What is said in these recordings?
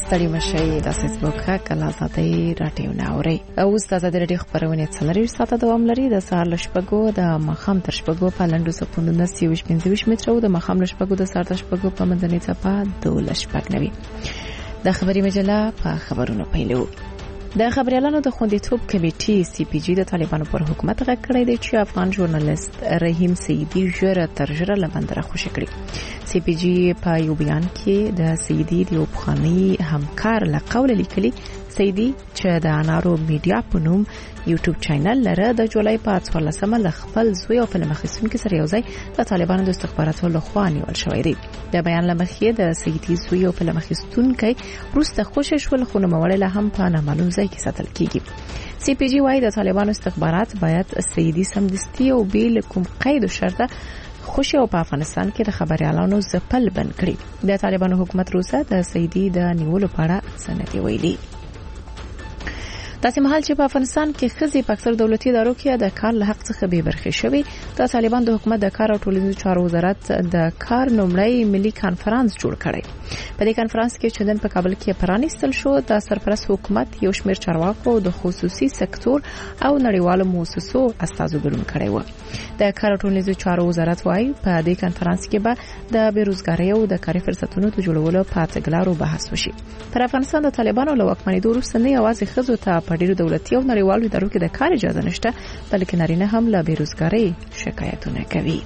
ستړي مشي د فیسبوک کله آزادۍ راټیونه اوري او ستاسو د ریډیو خبرونه څلوري ساعته دوام لري د سهار لشپګو د مخام تر شپګو په لندو سپوندونه 25 متر او د مخام لشپګو د سهار تر شپګو په منځنۍ څپه 2 لشپګ نوي د خبري مجله په خبرونو پیلو د خبريالانو د خوندیتوب کمیټې سی پی جی د طالبانو پر حکومت غږ کړی دی چې افغان ژورنالیست رحیم سیدی ژر تر ژره لبندره خوشی کړی. سی پی جی په یو بیان کې د سیدی د پخوانی همکار له قول لیکلي سیدی چې د انارو میډیا په نوم یوټیوب چینل لري د جولای په 14مه ل خپل زوی او فلم اخیستونکو سره یوځای د طالبانو د استخباراتو لخوا نیول شوی دی. د بیان لمخې د سیدی زوی او فلم اخیستونکو روسته خوشی شول خو نوموړی له هم په نامعلوم ځای کې ساتل کیږي. سی پی جی وايي د طالبانو استخبارات باید سیدی سمدستي او بیل کوم قید او شرطه خوشی او په افغانستان کې د خبريالانو ځپل بند کړي. د طالبانو حکومت روسه د سیدی د نیولو په اړه سندې ویلي. داسې مهال چې په افغانستان کې خزي په اکثر دولتي ادارو کې د کار له حق څخه به برخې شوي د طالبان د حکومت د کار او ټولنیزو چارو وزارت د کار نومړی ملي کانفرنس جوړ کړی. په دې کانفرنس کې چې نن په کابل کې پرانیستل شو د سرپرست حکومت یو شمېر چارواکو د خصوصي سکتور او نړیوالو مؤسسو استازو ګډون کړی و. د کار او ټولنیزو چارو وزارت وايي په دې کانفرنس کې به د بیروزګارۍ او د کاري فرصتونو د جوړولو په تګلارو بحث وشي. پر افغانستان د طالبانو له واکمنۍ وروسته نه یوازې خزو ته په ډیرو دولتي او نړیوالو ادارو کې د کار اجازه نشته بلکې نارینه هم له بیروزګارۍ شکایتونه کوي.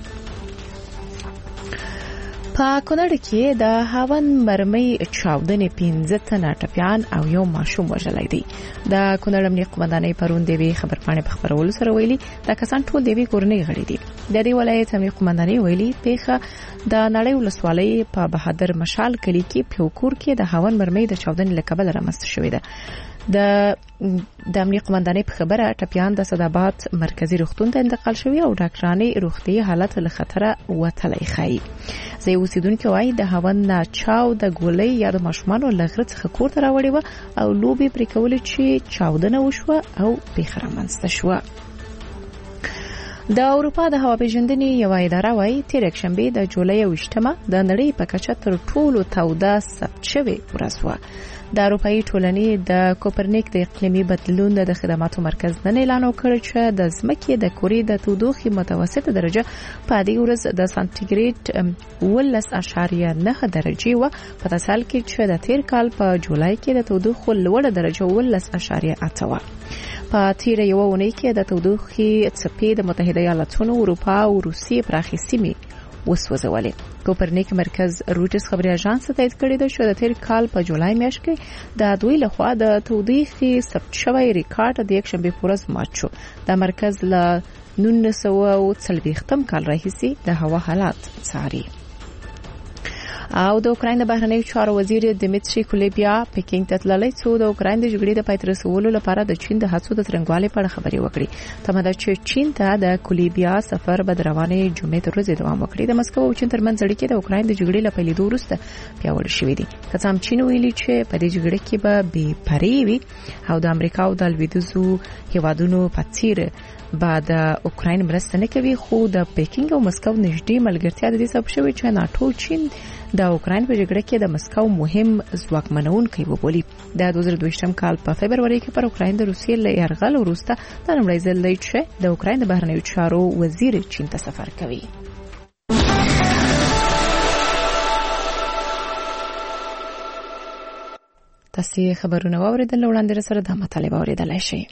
په کونړ کې د هاون مرمۍ چاودنې 15 تنه ټپيان او یو ماشوم وژلای دي. د کونړ امنیه قومندانۍ پرون دی خبرپاڼې په خبرولو سره ویلي دا کسان ټول دی کورنۍ غړي دي. د دې ولایت امنیه قومندانۍ ویلي پیښه د نړۍ ولسوالۍ په بهادر مشال کلی کې پلوکور کې د هاون مرمۍ د چاودنې لکبل رامنځته شوې ده. د امنیه قومندانۍ په خبره ټپيان د صداباد مرکزی روغتون ته انتقال شوی او ډاکټرانې روغتي حالت له خطره وتلای خای. زه اوسیدونکو وايي د هاون نه چاو د ګولۍ یا د ماشومان لغړ څخه کور ته راوړی و او لوبي پرې کول چې چاودنه وشوه او پیښه رامنځته شوه. د اروپا د هوا پیژندنې یو اداره وايي تیر شنبه د جولای 28مه د نړۍ په کچه تر ټولو توده ثبت شوی ورځ و. د اروپאי ټولنې د کوپرنیک د اقلیمي بدلون د خدماتو مرکز نن اعلان وکړ چې د ځمکې د کورې د تودوخې متوسطه درجه په دې ورځ د سانتیګریډ 12.9 درجه و په تسال کې چې د تیر کال په جولای کې د تودوخې لوړه درجه 12.8 و. په تیر یو اونۍ کې د تودوخې څپې د متحده ایالاتونو اروپا او روسیې پراخې سیمې وسوځولې. کوپرنیک مرکز روټس خبري اژانس تایید کړی دی چې د تیر کال په جولای میاشت کې د دوی لخوا د تودوخې ثبت شوی ریکارډ د یک شنبه په ورځ مات شو. د مرکز له 1940 کال راهیسې د هوا حالات څاري. او د اوکراین د بهرنیو چارو وزیر دمیتری کولبیا پکینګ ته تللی څو د اوکراین د جګړې د پای ته رسولو لپاره د چین د هڅو د څرنګوالي په اړه خبري وکړي. تمه ده چې چین ته د کولبیا سفر به روانې جمعې تر ورځې دوام وکړي. د مسکو او چین ترمنځ اړیکې د اوکراین د جګړې له پیلېدو وروسته پیاوړې شوې دي. کڅام چین ویلي چې په دې جګړه کې به بې پرې وي او د امریکا او د لویدیځو هیوادونو په څیر بعد اوکراین مرسته نه کوي خو د پکینګ او مسکو نږدې ملګرتیا د دې سبب شوی چې ناتو چین د اوکراین په جګړه کې د مسکو مهم ځواکمنونکی وبولي. د 2022 کال په فبرवरी کې پر اوکراین د روسیې له یرغل وروسته د نړۍ ځل دی چې د اوکراین د بهرنیو چارو وزیر چین ته سفر کوي. تاسو خبرونه واوریدل وړاندې سره د مطالبه اوریدلای شئ.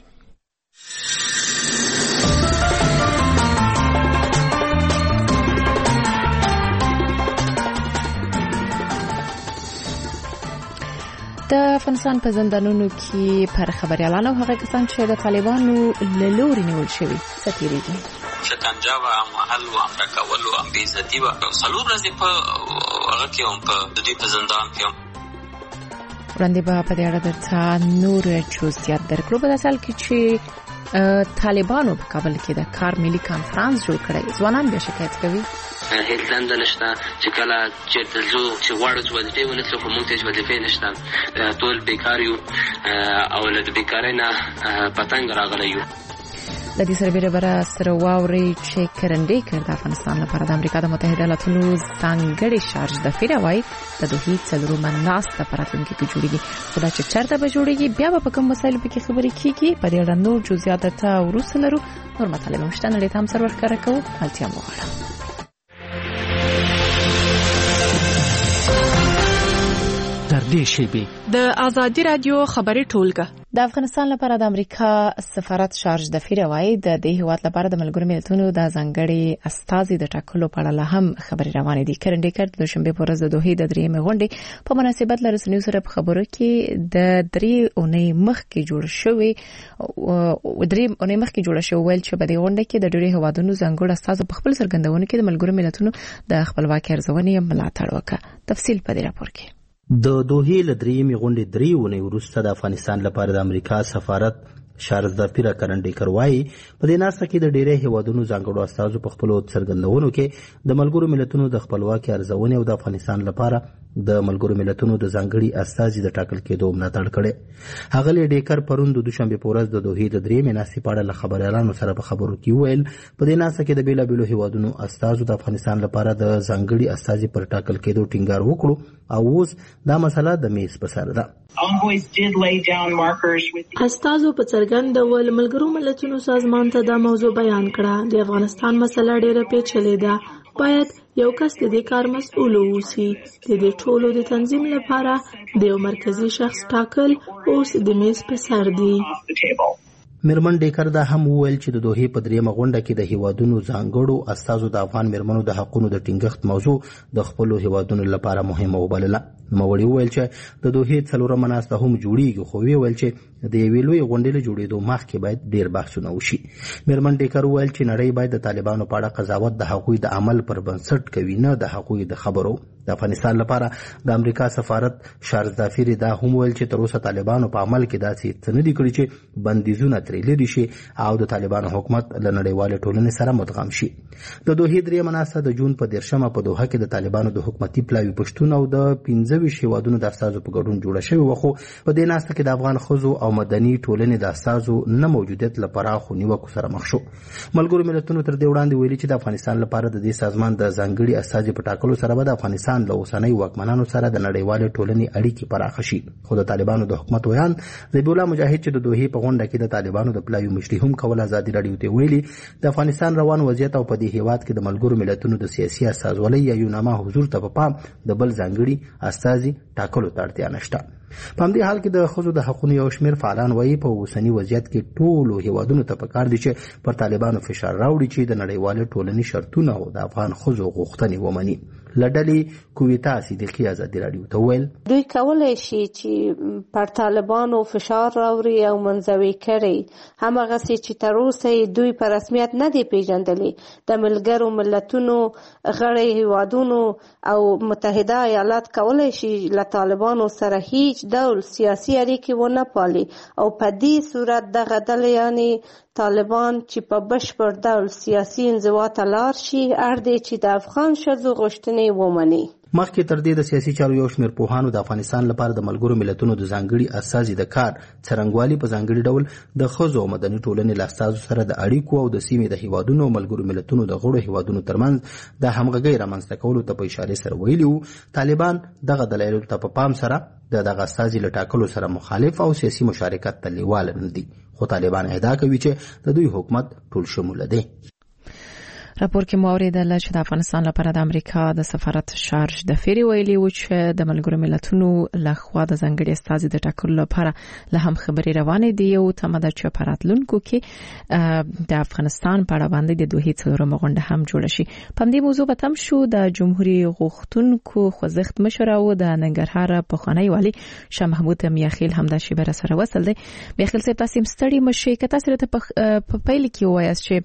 د افغانستان په زندانونو کې پر خبريالانو هغه کسان چې د طالبانو له لوري نیول شوي ستیریږي. شکنجه و محل و امرکه ولو ام بیزتی و څلور ورځې په هغه کې هم په دې په زندان کې وړاندې به په دې اړه درته نور جزئیات درکړو. په داسې حال کې چې طالبانو په کابل کې د کار ملي کانفرنس جوړ کړی ځوانان بیا شکایت کوي. هیڅ دنده نشته چې کله چېرته ځو چې غواړو چې وظیفې ونکړو خو موږ ته هېڅ وظیفې نشته. ټول بیکار یو او له بیکارۍ نه په تنګ راغلی یو. د دې سره به سره واوري چې کرندې کړ د افغانستان لپاره د امریکا د متحده ایالاتونو ځانګړي شارج د فیروای د دوه څلورمه ناسته پر راتلونکي کې جوړیږي خدا چې چرته به جوړیږي بیا به په کوم مسایلو کې خبرې کیږي په دې اړه نور جزئیات ته ورسره لرو نور مطالب مشتنه لته هم سره ورکړه کوو التیا مغواړم در دې شیبې د ازادي رادیو خبري ټولګه د افغانستان لپاره د امریکا سفارت شارج د فیروای د دې هیواد لپاره د ملګرو ملتونو د ځانګړي استازي د ټاکلو په اړه هم خبري روانې دي کرندې کړ د شنبه په ورځ د دوه د درېمې غونډې په مناسبت لرسنیو سره په خبرو کې د 3 اونۍ مخکې جوړ شوی ویل چې په دې غونډه کې د ډېرو هیوادونو ځانګړي استازو په خپل څرګندونو کې د ملګرو ملتونو د خپلواکۍ ارزونې ملاتړ وکړ تفصیل په دې راپور کې د دوه ل درېمې غونډې 3 اونۍ وروسته د افغانستان لپاره د امریکا سفارت شارج د فیرا کرندې کروای په دې ناسته کې د ډېرې هیوادونو ځانګړو استازو په خپل څرګندونو کې د ملګرو ملتونو د خپلواکۍ ارزونې او د افغانستان لپاره د ملګرو ملتونو د ځانګړي استازي د ټاکل کېدو ملاتړ کړي هغه ډیکر پروند د دوشنبه په ورځ د دوه د درېمې ناسې په اړه خبريالانو سره په خبرو کې ویل په دې ناسته کې د بیلابیلو هیوادونو استازو د افغانستان لپاره د ځانګړي استازي پر ټاکل کېدو ټینګار وکړو او اوس دا مسله د میز په سر ده استازو په څرګند ډول ملګرو ملتونو سازمان ته دا موضوع بیان کړه د افغانستان مسله ډېره پیچلې ده باید یو کس د دې کار مسؤل اوسي د دې ټولو د تنظیم لپاره د یو مرکزی شخص ټاکل اوس د میز په سر دی میرمن ډیکر دا هم وویل چې د دوه په درېمه غونډه کې د هیوادونو ځانګړو استازو د افغان میرمنو د حقوقو د ټینګښت موضوع د خپل هیوادونو لپاره مهمه وبلله نوموړي وویل چې د دوه څلورمه ناسته هم جوړیږي خو ویل چې د یوې لوی غونډې له جوړېدو مخکې باید ډېر بحثونه وشي میرمن ډیکر وویل چې نړۍ باید د طالبانو په اړه قضاوت د حقوقي د عمل پر بنسټ کوي نه د حقوقي د خبرو د افغانستان لپاره د امریکا سفارت شارج دافری دا هم ویل چې تر اوسه طالبانو په عمل کې داسې څه نه دي کړی چې بندیزونه ترې لري شي او د طالبانو حکومت له نړیوال ټولنې سره مدغم شي د دوه درېمه ناسته د جون په 13مه په دوحه کې د طالبانو د حکومتي پلاوي پښتون او د 15 هیوادونو د استازو په ګډون جوړه شوی وخو په دې ناسته کې د افغان خزو او مدني ټولنې د استازو نه موجودیت لپاره خو نیوکو سره مخ شو ملګرو ملتونو تر دې وړاندې ویلي چې د افغانستان لپاره د دې سازمان د ځانګړي استازي په ټاکلو سره به د افغانستان له اوسنۍ واکمنانو سره د نړیوال ټولنې اړیکې پراخ شي خو د طالبانو د حکومت ویان ذبیح الله مجاهد چې د دوه په غونډه کې د طالبانو د پلاوي مشري هم کول ازادي رادیو ته ویلي د افغانستان روان وضعیت او په دې هیواد کې د ملګرو ملتونو د سیاسي استازولۍ یا یوناما حضور ته په پام د بل ځانګړي استازي ټاکلو ته اړتیا نشته په همدې حال کې د ښځو د حقوقو یو شمېر فعالان وایي په اوسني وضعیت کې ټولو هیوادونو ته پکار دي چې پر طالبانو فشار راوړي چې د نړیوالې ټولنې شرطونه او د افغان ښځو غوښتنې ومني لډلې کویتا صدیقی ازادي رادیو ته ویل دوی کولای شي چې پر طالبانو فشار راوړي او منځوي کړي همغه چې تر اوسه دوی په رسمیت نه دی پیژندلي د ملګرو ملتونو غړي هیوادونو او متحده ایالات کولای شي له طالبانو سره هیڅ ډول سیاسي اړیکې ونه پالي او په دې صورت دغه ډلې یعنی طالبان چې په بشپړ ډول سیاسي انزوا ته لاړ شي اړ دی چې د افغان ښځو غوښتنې ومني مخکې تر دې د سیاسي چارو یو شمېر پوهانو د افغانستان لپاره د ملګرو ملتونو د ځانګړي استازي د کار څرنګوالي په ځانګړي ډول د ښځو او مدني ټولنې له استازو سره د اړیکو او د سیمې د هیوادونو او ملګرو ملتونو د غړو هیوادونو ترمنځ د همغږۍ رامنځته کولو ته په اشاره سره ویلي وو طالبان دغه دلایلو ته په پام سره دغه استازي له ټاکلو سره مخالف او سیاسي مشارکت ته لیواله نه دي خو طالبان ادعا کوي چې د دوی حکومت ټول شموله دی راپور کې مو اوریدل چې د افغانستان لپاره د امریکا د سفارت شارج د فیری ویلي و چې د ملګرو ملتونو لخوا د ځانګړي استازي د ټاکلو لپاره له هم خبري روانې دي او تمه چې په راتلونکو کې د افغانستان په اړه باندې د دوه څلورمه غونډه هم جوړ شي په دې موضوع به تم شو د جمهوریت غوښتونکو خوځښت مشر او د ننګرهار پخوانی والی شاه محمود میاخیل هم د شیبر سره وصل دی میاخیل صاحب تاسو ستړي مشه کته سره په پیل کې وایي چې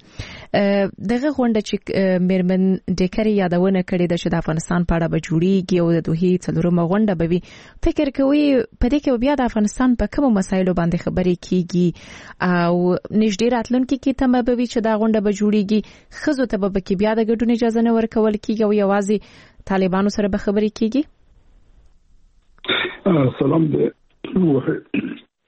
دغه غونډه چې میرمن ډیکر یادونه کړې ده چې د افغانستان په اړه به جوړیږي او د دوه څلورمه غونډه به وي فکر کوي په دې کې بیا د افغانستان په کومو مسایلو باندې خبرې کیږي او نږدې راتلونکي کې تمه به وي چې دا غونډه به جوړیږي ښځو ته به کې بیا د ګډون اجازه نه ورکول کیږي او یوازې طالبانو سره به خبرې کیږي سلام دې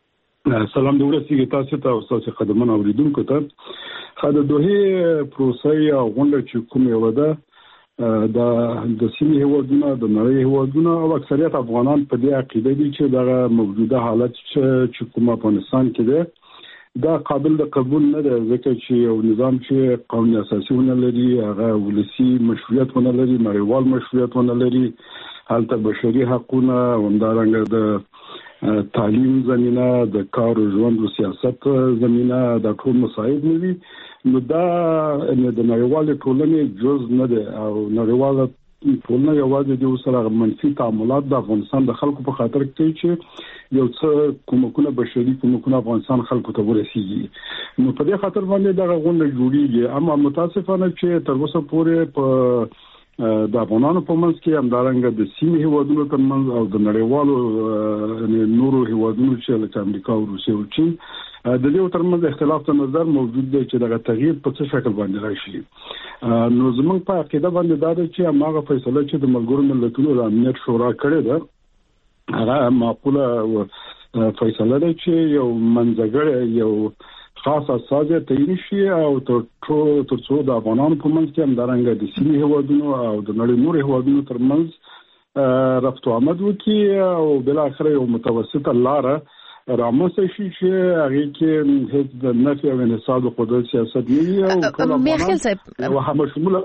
سلام د ورسېږي تاسو ته او تاسو خدمت اوریدونکو ته د دوه پروسې غونډه چې کوم یو ده د سیمې هیوادونو د نړۍ هیوادونو او اکثریت افغانان په دې عقیده دي چې دا موجوده حالت چې کوم افغانستان کې ده دا قابل د قبول نه ده ځکه چې یو نظام چې قانون اساسي ونه لري هغه ولسی مشروعیت ونه لري نړیوال مشروعیت ونه لري هلته بشري حقوقونه همدارنګه د تعلیم زمينه د کار او ژوند او سیاست زمينه د ټول مساعد نه وي نو دا د نړیوال ټولنې جز نه ده او نړیوال ټولنه یوازې د وسره منفي تعاملات د افغانستان د خلکو په خاطر کې چې یو څه کومکونه بشري کومکونه افغانستان خلکو ته ورسیږي نو په دې خاطر باندې دا غونډه جوړیږي اما متاسفانه چې تر اوسه پورې په د افغانانو په منځ کې همدارنګه د سیمې هیوادونو ترمنځ او د نړیوالو نورو هیوادونو چې لکه امریکا او روسیه او چین د دې ترمنځ اختلاف نظر موجود دی چې دا تغییر په څه شکل باندې راشي نو زموږ په عقیده باندې دا دی چې هغه فیصله چې د ملګرو ملتونو د امنیت شورا کړې ده هغه معقوله فیصله ده چې یو منځګړی یو خاص اساسه تعین شي او تر څو د افغانانو په منځ کې همدارنګه د سیمې هیوادونو او د نړۍ نور هیوادونو ترمنځ رفت او آمد وکړي او بل اخر یو متوسطه لار رامنځته شي چې هغه کې هیڅ د نفي او انحصار د قدرت سیاست نه او ټول افغانان او هم شموله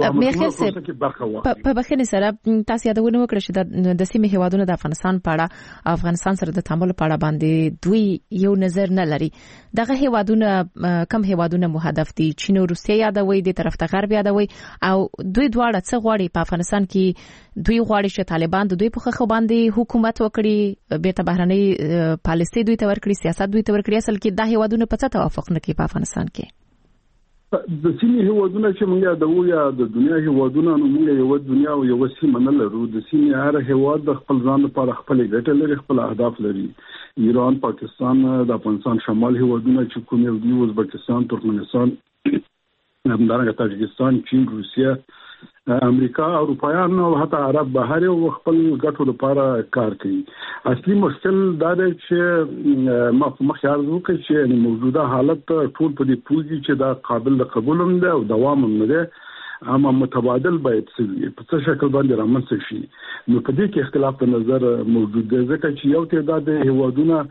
په بخښنې سره تاسو یادونه وکړه چې د سیمې هیوادونو د افغانستان په اړه افغانستان سره د تعامل په اړه باندې دوی یو نظر نه لري دغه هیوادونه کم هیوادونه مو هدف دي چین او روسیه یادوي د طرف ته غرب یادوي او دوی دواړه څه غواړي په افغانستان کې دوی غواړي چې طالبان د دوی په خخ باندې حکومت وکړي به ته بهرنۍ پالیسي دوی ته ورکړي سیاست دوی ته ورکړي اصل کې د هیوادونو په څه توافق نه کوي په افغانستان کې د سیمې هیوادونه چې موږ د ویا د دنیا هیوادونه نو موږ یو دنیا او یو سیمه نه لرو د سیمې هر هیواد د خپل ځان لپاره خپل ګټه لري خپل اهداف لري ایران پاکستان د افغانستان شمال هیوادونه چې کوم یو دی ازبکستان ترکمنستان همدارنګه تاجکستان چین روسیه امریکا اروپایان او حتی عرب بهر او خپل ګټو لپاره کار کوي اصلي مشکل دا دی چې مخ یارز وکړي چې موجوده حالت ټول په دې پوزي چې دا قابل قبول هم ده او دوام هم ده اما متبادل باید په څه شکل باندې رامنځته شي نو په دې کې اختلاف نظر موجود دی ځکه چې یو تعداد هیوادونه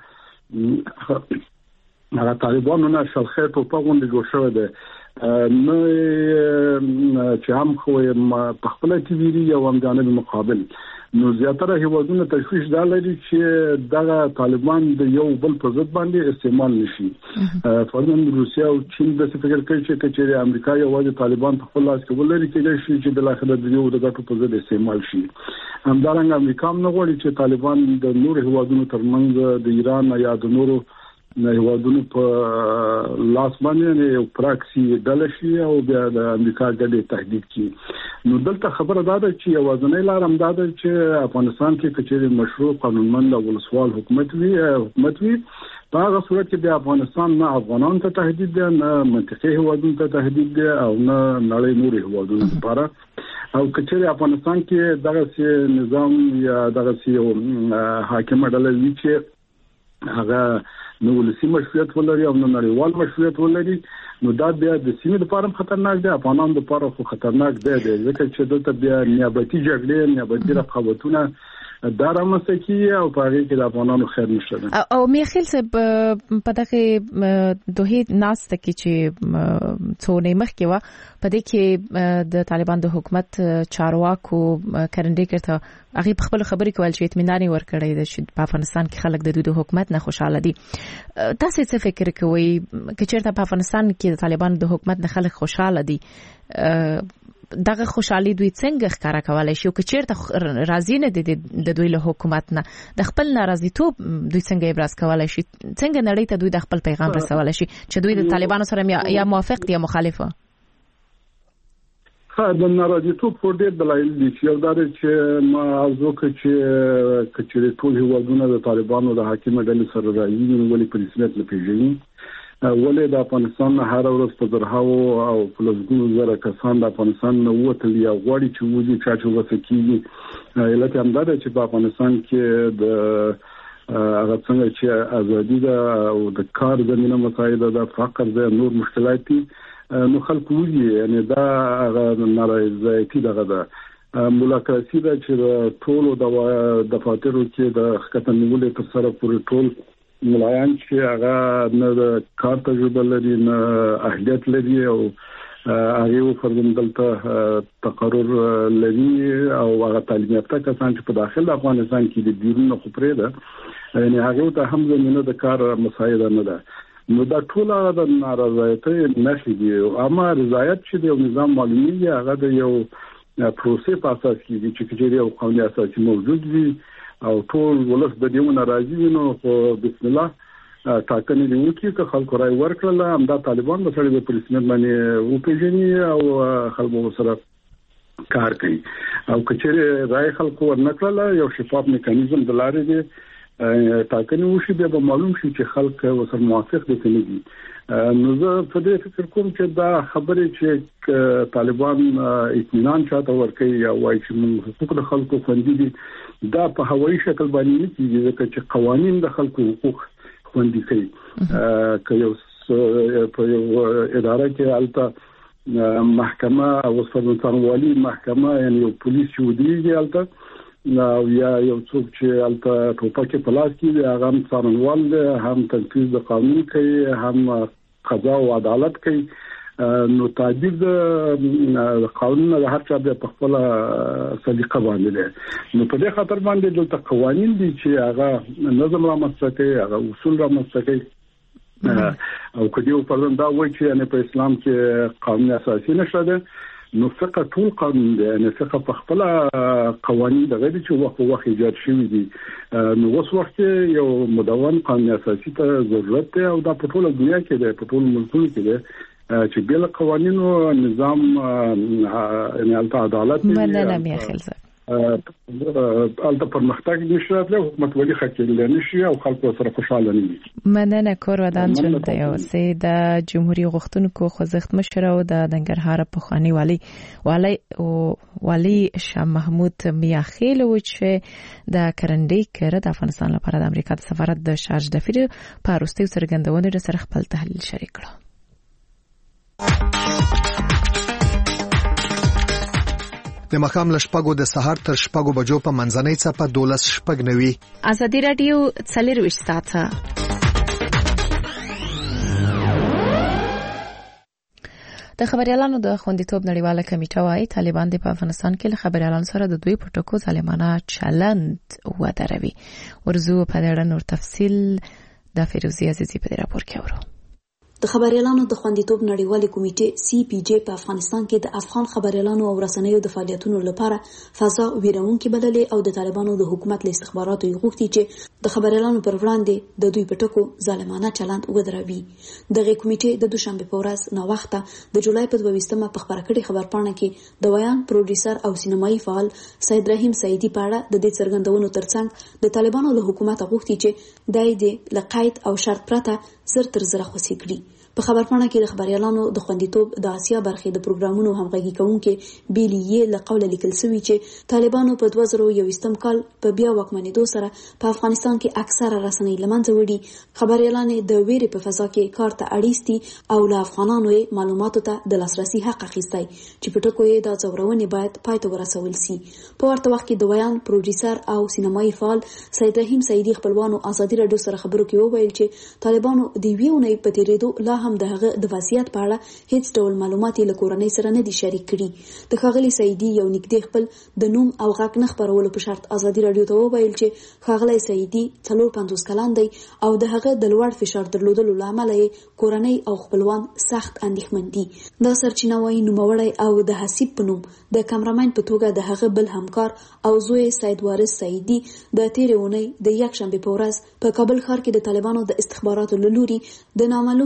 هغه طالبانو نه شلخه په غونډه جوړ شوی دی نو چې هم خو په خپل تیری یو هم جانب مقابل نو زیاتره هیوادونه تشویش دا لري چې دغه طالبان د یو بل په ضد باندې استعمال نشي فرضاً روسیا او چین د څه فکر کوي چې امریکا یوازې طالبان په خپل لاس کې ولري کېږي چې بل اخر د یو د ګټو په ضد استعمال شي همدارنګه امریکا هم نه غواړي چې طالبان د نور هیوادونو ترمنځ د ایران یا د نورو هیوادونو په لاس باندې یو پراکسي دلشي او بیا د امریکا د تهدید کی نو دلته خبره ده چې یوازنۍ لار هم ده چې افغانستان کې کچېری مشروع قانونمند او ولسوال حکومت وي په هغه صورت کې د افغانستان نه افغانانو ته تهدید ده نه منطقي هیوادونو ته تهدید ده او نه نړۍ نور هیوادونو لپاره او کچېری افغانستان کې دغه نظام یا دغه حاکم ډله وی چې هغه نو ولسی مشروعیت ولري او نړیوال مشروعیت ولري نو دا بیا د سیمې لپاره خطرناک دی افغانانو لپاره خو خطرناک دی ځکه چې دلته بیا نیابتي جګړې نیابتي رقابتونه دا رامنځته او په هغه کې د افغانانو خیر نشته او میخیل صاحب په دغه دوه ناست کې چې څونه مخکې و په دې کې د طالبان د حکومت چارواکو کرندې کړه هغه خپل خبرې کول چې اطمینان ورکړی دی چې په افغانستان کې خلک د دوی د حکومت نه خوشاله دي تاسو څه فکر کوئ چې چیرته په افغانستان کې د طالبان د حکومت نه خلک خوشاله دي دغه خوشحالي دوی څنګه ښکارا کولای شي او که چیرته راضي نه دي د دوی له حکومت نه د خپل ناراضیتوب دوی څنګه ابراز کولای شي څنګه نړۍ ته دوی د خپل پیغام رسولای شي چې دوی د طالبانو سره یا موافق دي یا مخالفه د ناراضیتوب په ډېر دلایل دي چې یو دا چې ما ارزو چې ټول هیوادونه د طالبانو د حاکم ډلې سره راځي ولې په رسمیت نه پیژني ولې د افغانستان هر ورځ په زرهاو او پلسګونو زره کسان د افغانستان نه وتل یا غواړي چې وځي چې وسکیږي علت هم دا چې په افغانستان کې د هغه څنګه چې ازادي ده او د کار زمينه مسایل ده فقر ده نور مشکلات دي نو خلک وایي یعنی دا هغه نارضایتي دغه ده ملاقاتي ده چې ټول د دفاترو کې د خدمت نیولې تر سره پورې ټول ملایان چې هغه نه د کار تجربه لري نه اهلیت لري او هغه فرضندلته تقرر لري او هغه تعلیم یافته کسان چې په داخل افغانستان کې د بیرون خبرې ده یعنی هغه ته هم زمينه د کار مسایل نه ده نو دا ټول د نارضایتۍ نشي دي اما رضایت چې د نظام معلومي هغه د یو پروسې په اساس کې چې کچېری او قانوني اساس موجود وي او ټول ولس د دې ناراضي نو بسم الله ټاکنې دی وکړي چې خلکو راي ورکړل هم دا طالبان په سړي په رسمیت باندې وپیژني او خلکو سره کار کوي او کچېری راي خلکو ورنکړل یو شفاف میکانیزم د لارې دی ټاکنې وشي به معلوم شي چې خلک وسره موافق دي کني دي نو زه په دې فکر کوم چې دا خبرې چې طالبان اطمینان چاته ورکوي او وايي چې موږ حقوق د خلکو خوندي دي دا په هوایي شکل باندې نه کیږي ځکه چې قوانين د خلکو حقوق خوندي کوي که یو په یو اداره کې البته محکمه او څنګهوالي محکمه یعنی یو پولیس ودیږي البته نو یا یو څوک چې البته ټوپک په لاس کې هغه هم څارنوال دی هم تنفيذ د قانون کوي هم قضا او عدالت کوي نو تعدیل د قانون د هر چا په خپل سلیقه باندې دی نو په دې خاطر باندې د قوانين دي چې هغه نظم رامنځته کوي هغه اصول رامنځته کوي او کله په دا وایي چې یعنی په اسلام کې قانون اساسي نشته ده نو فقط ټول قانون دی یعنی فقط په خپل قوانين د غیر چې وخت ایجاد شوی دي نو اوس وخت یو مدون قانون اساسي ته ضرورت دی او دا په ټول دنیا کې دی په ټول ملکونو کې دی چې بل قوانینو نظام یعنی عدالت مننه میخیل البته پرمختګ نشي له حکومت ولی خکېل نشي او خلکو سره خوشاله نه دي مننه کور ودان جون د اوسې د جمهوریت غوښتونکو خوځښت مشر او د ننګرهار پخوانی والی شاه محمود میاخیل و چې د کرندې کړه د افغانستان لپاره د امریکا د سفارت د شارج دفیر په وروستي څرګندونې سره خپل تحلیل شریک کړ د مخام لشپګو د سحر تر شپګو بجو په منځنۍ څپه 12:09 ازادي رادیو 24 ساعته د خبريالانو د خوندیتوب نړیواله کمیټه وايي طالبان د افغانستان کې له خبريالانو سره د دوی پټکو ظالمانه چلند ودروي ورزو په اړه نور تفصيل د فیروزی عزیزی په راپور کې اورو د خبريالانو د خوندیتوب نړیوالې کمیټې CPJ په افغانستان کې د افغان خبريالانو او رسنیو د فعالیتونو لپاره فضا ویرونکې بللې او د طالبانو د حکومت له استخباراتو غوښتي چې د خبريالانو پر وړاندې د دوی پټکو ظالمانه چلند ودروي دغه کمیټې د دوشنبه په ورځ نو وخته د جولای په 22مه په خبره کړي خبرپاڼه کې د ویان پروډوسر او سینمایي فعال سید رحیم سعیدی په اړه د دې څرګندونو ترڅنګ د طالبانو له حکومت غوښتي چې دای دې لقید او شرط پرته زر تر زر خوسي کړي په خبرپاڼه کې د خبريالانو د خوندیتوب د آسیا برخې د پروګرامونو همغږي کوونکې بیلیې له قوله لیکل شوی چې طالبانو په 2021 کال په بیا واکمنېدو سره په افغانستان کې اکثره رسنۍ لمنځه وړي خبريالان د ویرې په فضا کې کار ته اړیستي او له افغانانو معلوماتو ته د لاسرسي حق اخیستي چې په ټکو یې د ځورونې باید پای ته ورسول شي په ورته وخت کې د ویان پروډوسر او سینمایي فعال سید رحیم سعیدی خپلوانو ازادي رادیو سره خبرو کې وویل چې طالبانو د ویونې په تیریدو لا هم د هغه د وضعیت په اړه هیڅ ډول معلومات له کورنۍ سره نه دي شریک کړي د ښاغلي سعیدی یو نږدې خپل د نوم او غږ نه خبرولو په شرط ازادي رادیو ته وویل چې ښاغلي سعیدی 50 کلن دی او د هغه د لوړ فشار درلودلو لامل یې کورنۍ او خپلوان سخت اندېښمن دي دا سرچینه وايي نوموړی او د حسیب په نوم د کیمرامین په توګه د هغه بل همکار او زوی سید وارث سعیدی د تیرې اونۍ د یک شنبه په ورځ په کابل ښار کې د طالبانو د استخباراتو له لوري د نامعلوم دلایل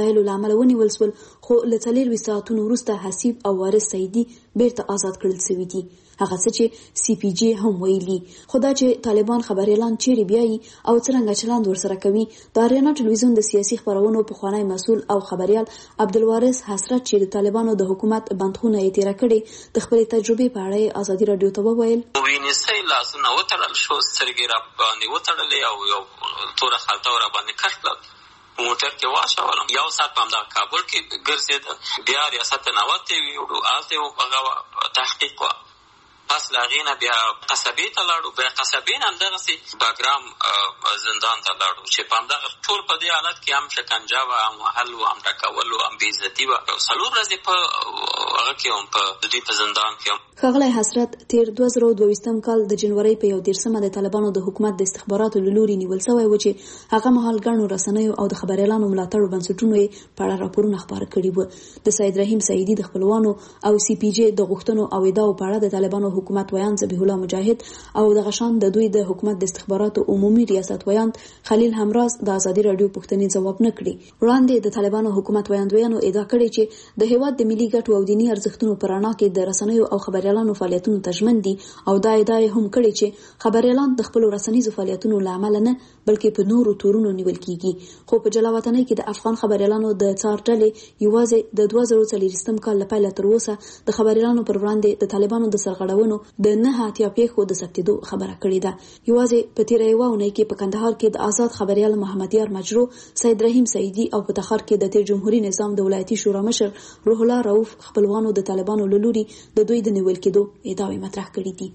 دلایلو لامل ونیول شول، خو له 4 ساعتونو وروسته حسیب او وارث سعیدي بیرته آزاد کړل شوي دي. هغه څه چې سی پی جی هم ویلي. خو دا چې طالبان خبر اعلان چیرې بیایي او څرنګه چلند ورسره کوي، د اریانا ټلویزیون د سیاسي خبرونو پخوانی مسؤل او خبريال عبدالوارث حسرت چې د طالبانو د حکومت بندخونه یې تیر کړي د خپل تجربې په اړه ازادي رادیو ته وویل. وینسي لاسونه وتړل شو، سترګې را باندې وتړلې او یو توره خلطه را باندې کښل موټر کې واښولم. یو ساعت په همدغه کابل کې ګرځېده، بیا ریاست نوتې وي هلته هغه تحقیق و. پس له هغې نه بیا قصبې ته لاړو، بیا قصبې نه همدغسې باګرام زندان ته لاړو چې په همدغه ټول په دې حالت کې هم شکنجه وه، هم وهل وه، هم ډکول وه، هم بېعزتي وه. 4 ورځې په هغه کې هم په د دوی په زندان کې هم. ښاغلی حسرت تیر 2022 کال د جنورۍ په 1 د طالبانو د حکومت د استخباراتو له لوري نیول شوی و چې هغه مهال ګڼو رسنیو او د خبر اعلانو ملاتړو بنسټونو یې په اړه راپورونه خپاره کړي وو. د سید رحیم سعیدي د خپلوانو او سی پی جی د غوښتنو او ادعاو په اړه د طالبانو حکومت ویان ذبیح الله مجاهد او د غشان د دوی د حکومت د استخباراتو عمومي ریاست ویان خلیل همراز د ازادي رادیو پوښتنې ځواب نه کړي. وړاندې د طالبانو حکومت ویاندویانو ادعا کړې چې د هیواد د ملي ګټو او دینی ارزښتونو پر رڼا کې د رسنیو او خبر اعلانو فعالیتونو تضمین دي او دا ادعا هم کړې چې خبر اعلان د خپل رسنیزو فعالیتونو لامل نه بلکې په نورو تورونو نیول کیږي. خو په جلاوطنۍ کې د افغان خبر اعلانو د څار ډلې یوازې د 2024 کال له پیله تر اوسه د خبر اعلانو پر وړاندې د طالبانو د سرغړونو د 9 اتیا پیښو د ثبتېدو خبره کړې ده. یوازې په تیره یوه اونۍ کې په کندهار کې د آزاد خبریال محمد یار مجرو، سید رحیم سعیدي او په تخار کې د تیر جمهوریت نظام د ولایتي شورا مشر روح الله رؤوف خپلوانو د طالبانو له لوري د دوی د نیول کېدو ادعاوې مطرح کړې دي.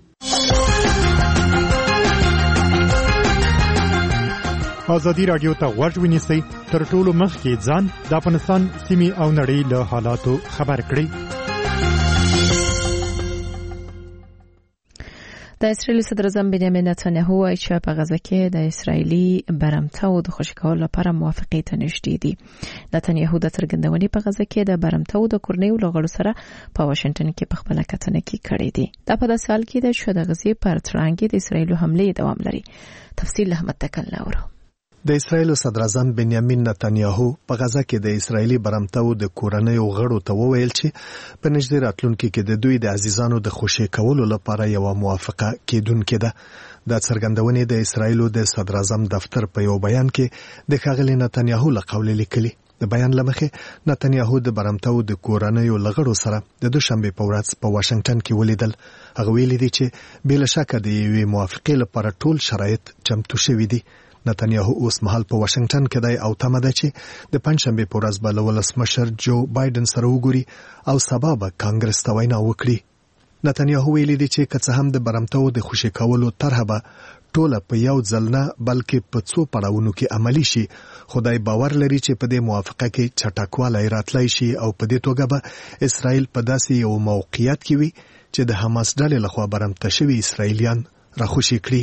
ازادي رادیو ته غوږ ونیسئ، تر ټولو مخکې ځان د افغانستان سیمې او نړۍ له حالاتو خبر کړئ. د اسرائیل صدر اعظم بنیامین نتانیاهو وایي چې په غزه کې د اسرائیلي برمتو د خوشي کولو لپاره موافقې ته نږدې دي. نتانیاهو د څرګندونې په غزه کې د برمتو د کورنیو له غړو سره په واشنگټن کې په خپله کتنه کې کړې دي. دا په داسې حال کې ده چې د غزې پر تړانګې د اسرائیلو حملې دوام لري. تفصیل احمد تکل ناورو. د اسرائیل صدر اعظم بنیامین نتانیاهو په غزه کې د اسرائیلي برمتو د کورنیو غړو ته وویل چې په نږدې راتلونکي کې د دوی د عزیزانو د خوشي کولو لپاره یو موافقه کېدونکې ده. د څرګندونې د اسرائیل د صدر اعظم دفتر په یو بیان کې د ښاغلي نتانیاهو له قوله لیکلي. د بیان لمخې نتانیاهو د برمتو د کورنیو لغړو سره د دوشنبه په ورځ په واشنگټن کې ولیدل. هغه ویلي دي چې بې له شکه د یوې موافقې لپاره ټول شرایط چمتو شوي دي. نتانیاهو اوس مهال په واشنگټن کې دی او تمه ده چې د پنځشنبه په ورځ به له ولسمشر جو بایدن سره وګوري او سبا به کانګرس ته وینا وکړي. نتانیاهو ویلي دی چې که څه هم د برمتو د خوشي کولو طرحه به ټوله په یو ځل نه بلکې په څو پړاوونو کې عملی شي، خدای باور لري چې په دې موافقه کې چټکوالی راتلی شي او په دې توګه به اسرائیل په داسې یو موقعیت کې وي چې د حماس ډلې لخوا برمته شوي اسرائیلیان راخوشي کړي.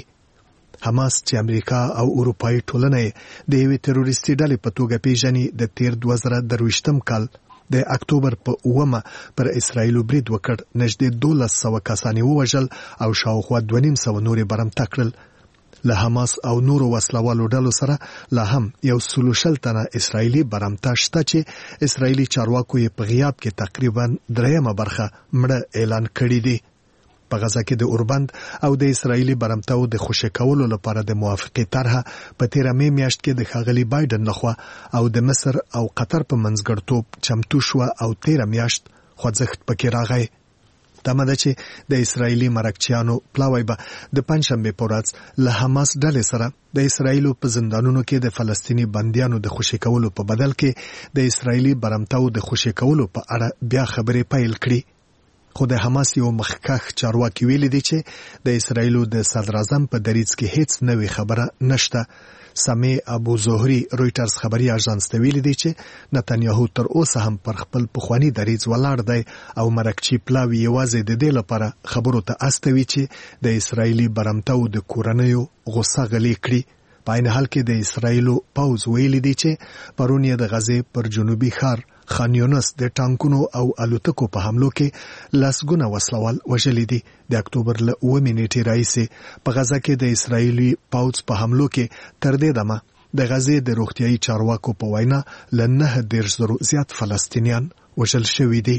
حماس چې امریکا او اروپایي ټولنه د یوې تروریستي ډلې په توګه پیژني د تیر 2023 کال د اکتوبر په 9 پر اسرائیل برید وکړ، نږدې 1200 کسان ووژل او شاوخوا 250 نور برمته کړل. له حماس او نورو وسلوالو ډلو سره لا هم 140 تنه اسرائیلي برمته شته چې اسرائیلي چارواکو یې په غیاب کې تقریبا 3 برخه مړه اعلان کړي دي. په غزه کې د اوربند او د اسرائیلي برمتو د خوشي کولو لپاره د موافقې طرحه په 13 مې میاشت کې د ښاغلي بایدن لخوا او د مصر او قطر په منځګړتوب چمتو شو او 13 میاشت خوځښت پکې راغی. تمه ده چې د اسرائیلي مرکچیانو پلاوی به د پنځشنبه په ورځ له حماس ډلې سره د اسرائیلو په زندانونو کې د فلسطینی بندیانو د خوشي کولو په بدل کې د اسرائیلي برمتو د خوشي کولو په اړه بیا خبرې پیل کړي. خو د حماس یو مخکښ چارواکي ویلي دی چې د اسرائیلو د صدر اعظم په دریځ کې هیڅ نوې خبره نشته. سامي ابو زهري رويټرز خبري اژانس ته ویلي دی چې نتانیاهو تر اوسه هم پر خپل پخوانی دریځ ولاړ دی او مرکچی پلاوی یوازې د دې لپاره خبرو ته استوي چې د اسرائیلي برمتو د کورنیو غوسه غلي کړي. په عین حال کې د اسرائیلو پوځ ویلي دی چې پرون یې د غزې پر جنوبي ښار خان یونس د ټانکونو او الوتکو په حملو کې لسګونه وسلوال وژلي دي. د اکتوبر له 9 نیټې راهیسې په غزه کې د اسرائیلي پوځ په حملو کې تر دې دمه د غزې د روغتیايي چارواکو په وینا له 9,000 زیات فلسطینیان وژل شوي دي.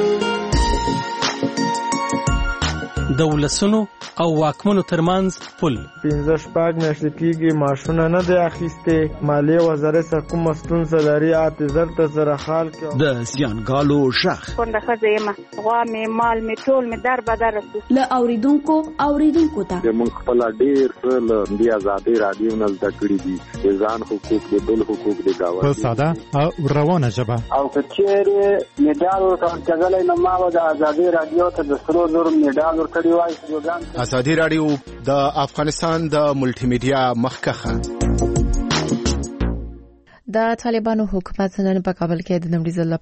د ولسونو او واکمنو ترمنځ پل 15 میاشتې کېږي ماشونه نه دی اخیستې. مالیې وزارت سره کومه ستونزه لري اعتذار ته سره حال کې د زیانګالو شخ کونډه ښځه یم غوا مې مال مې ټول مې در بدر رسو له اوریدونکو ته موږ خپل ډېر څه له دې ازادۍ راډیو نه زده کړي دي د ځان حقوق د بل حقوق د گاونډي په ساده او روانه ژبه او کچېرې میډال ورکړل نو ما د ازادۍ راډیو ته د 300 میډال ورکړی. ازادي راډیو د افغانستان د ملټي میډیا مخکخه. د طالبانو حکومت نن په کابل کې د نړۍ ځل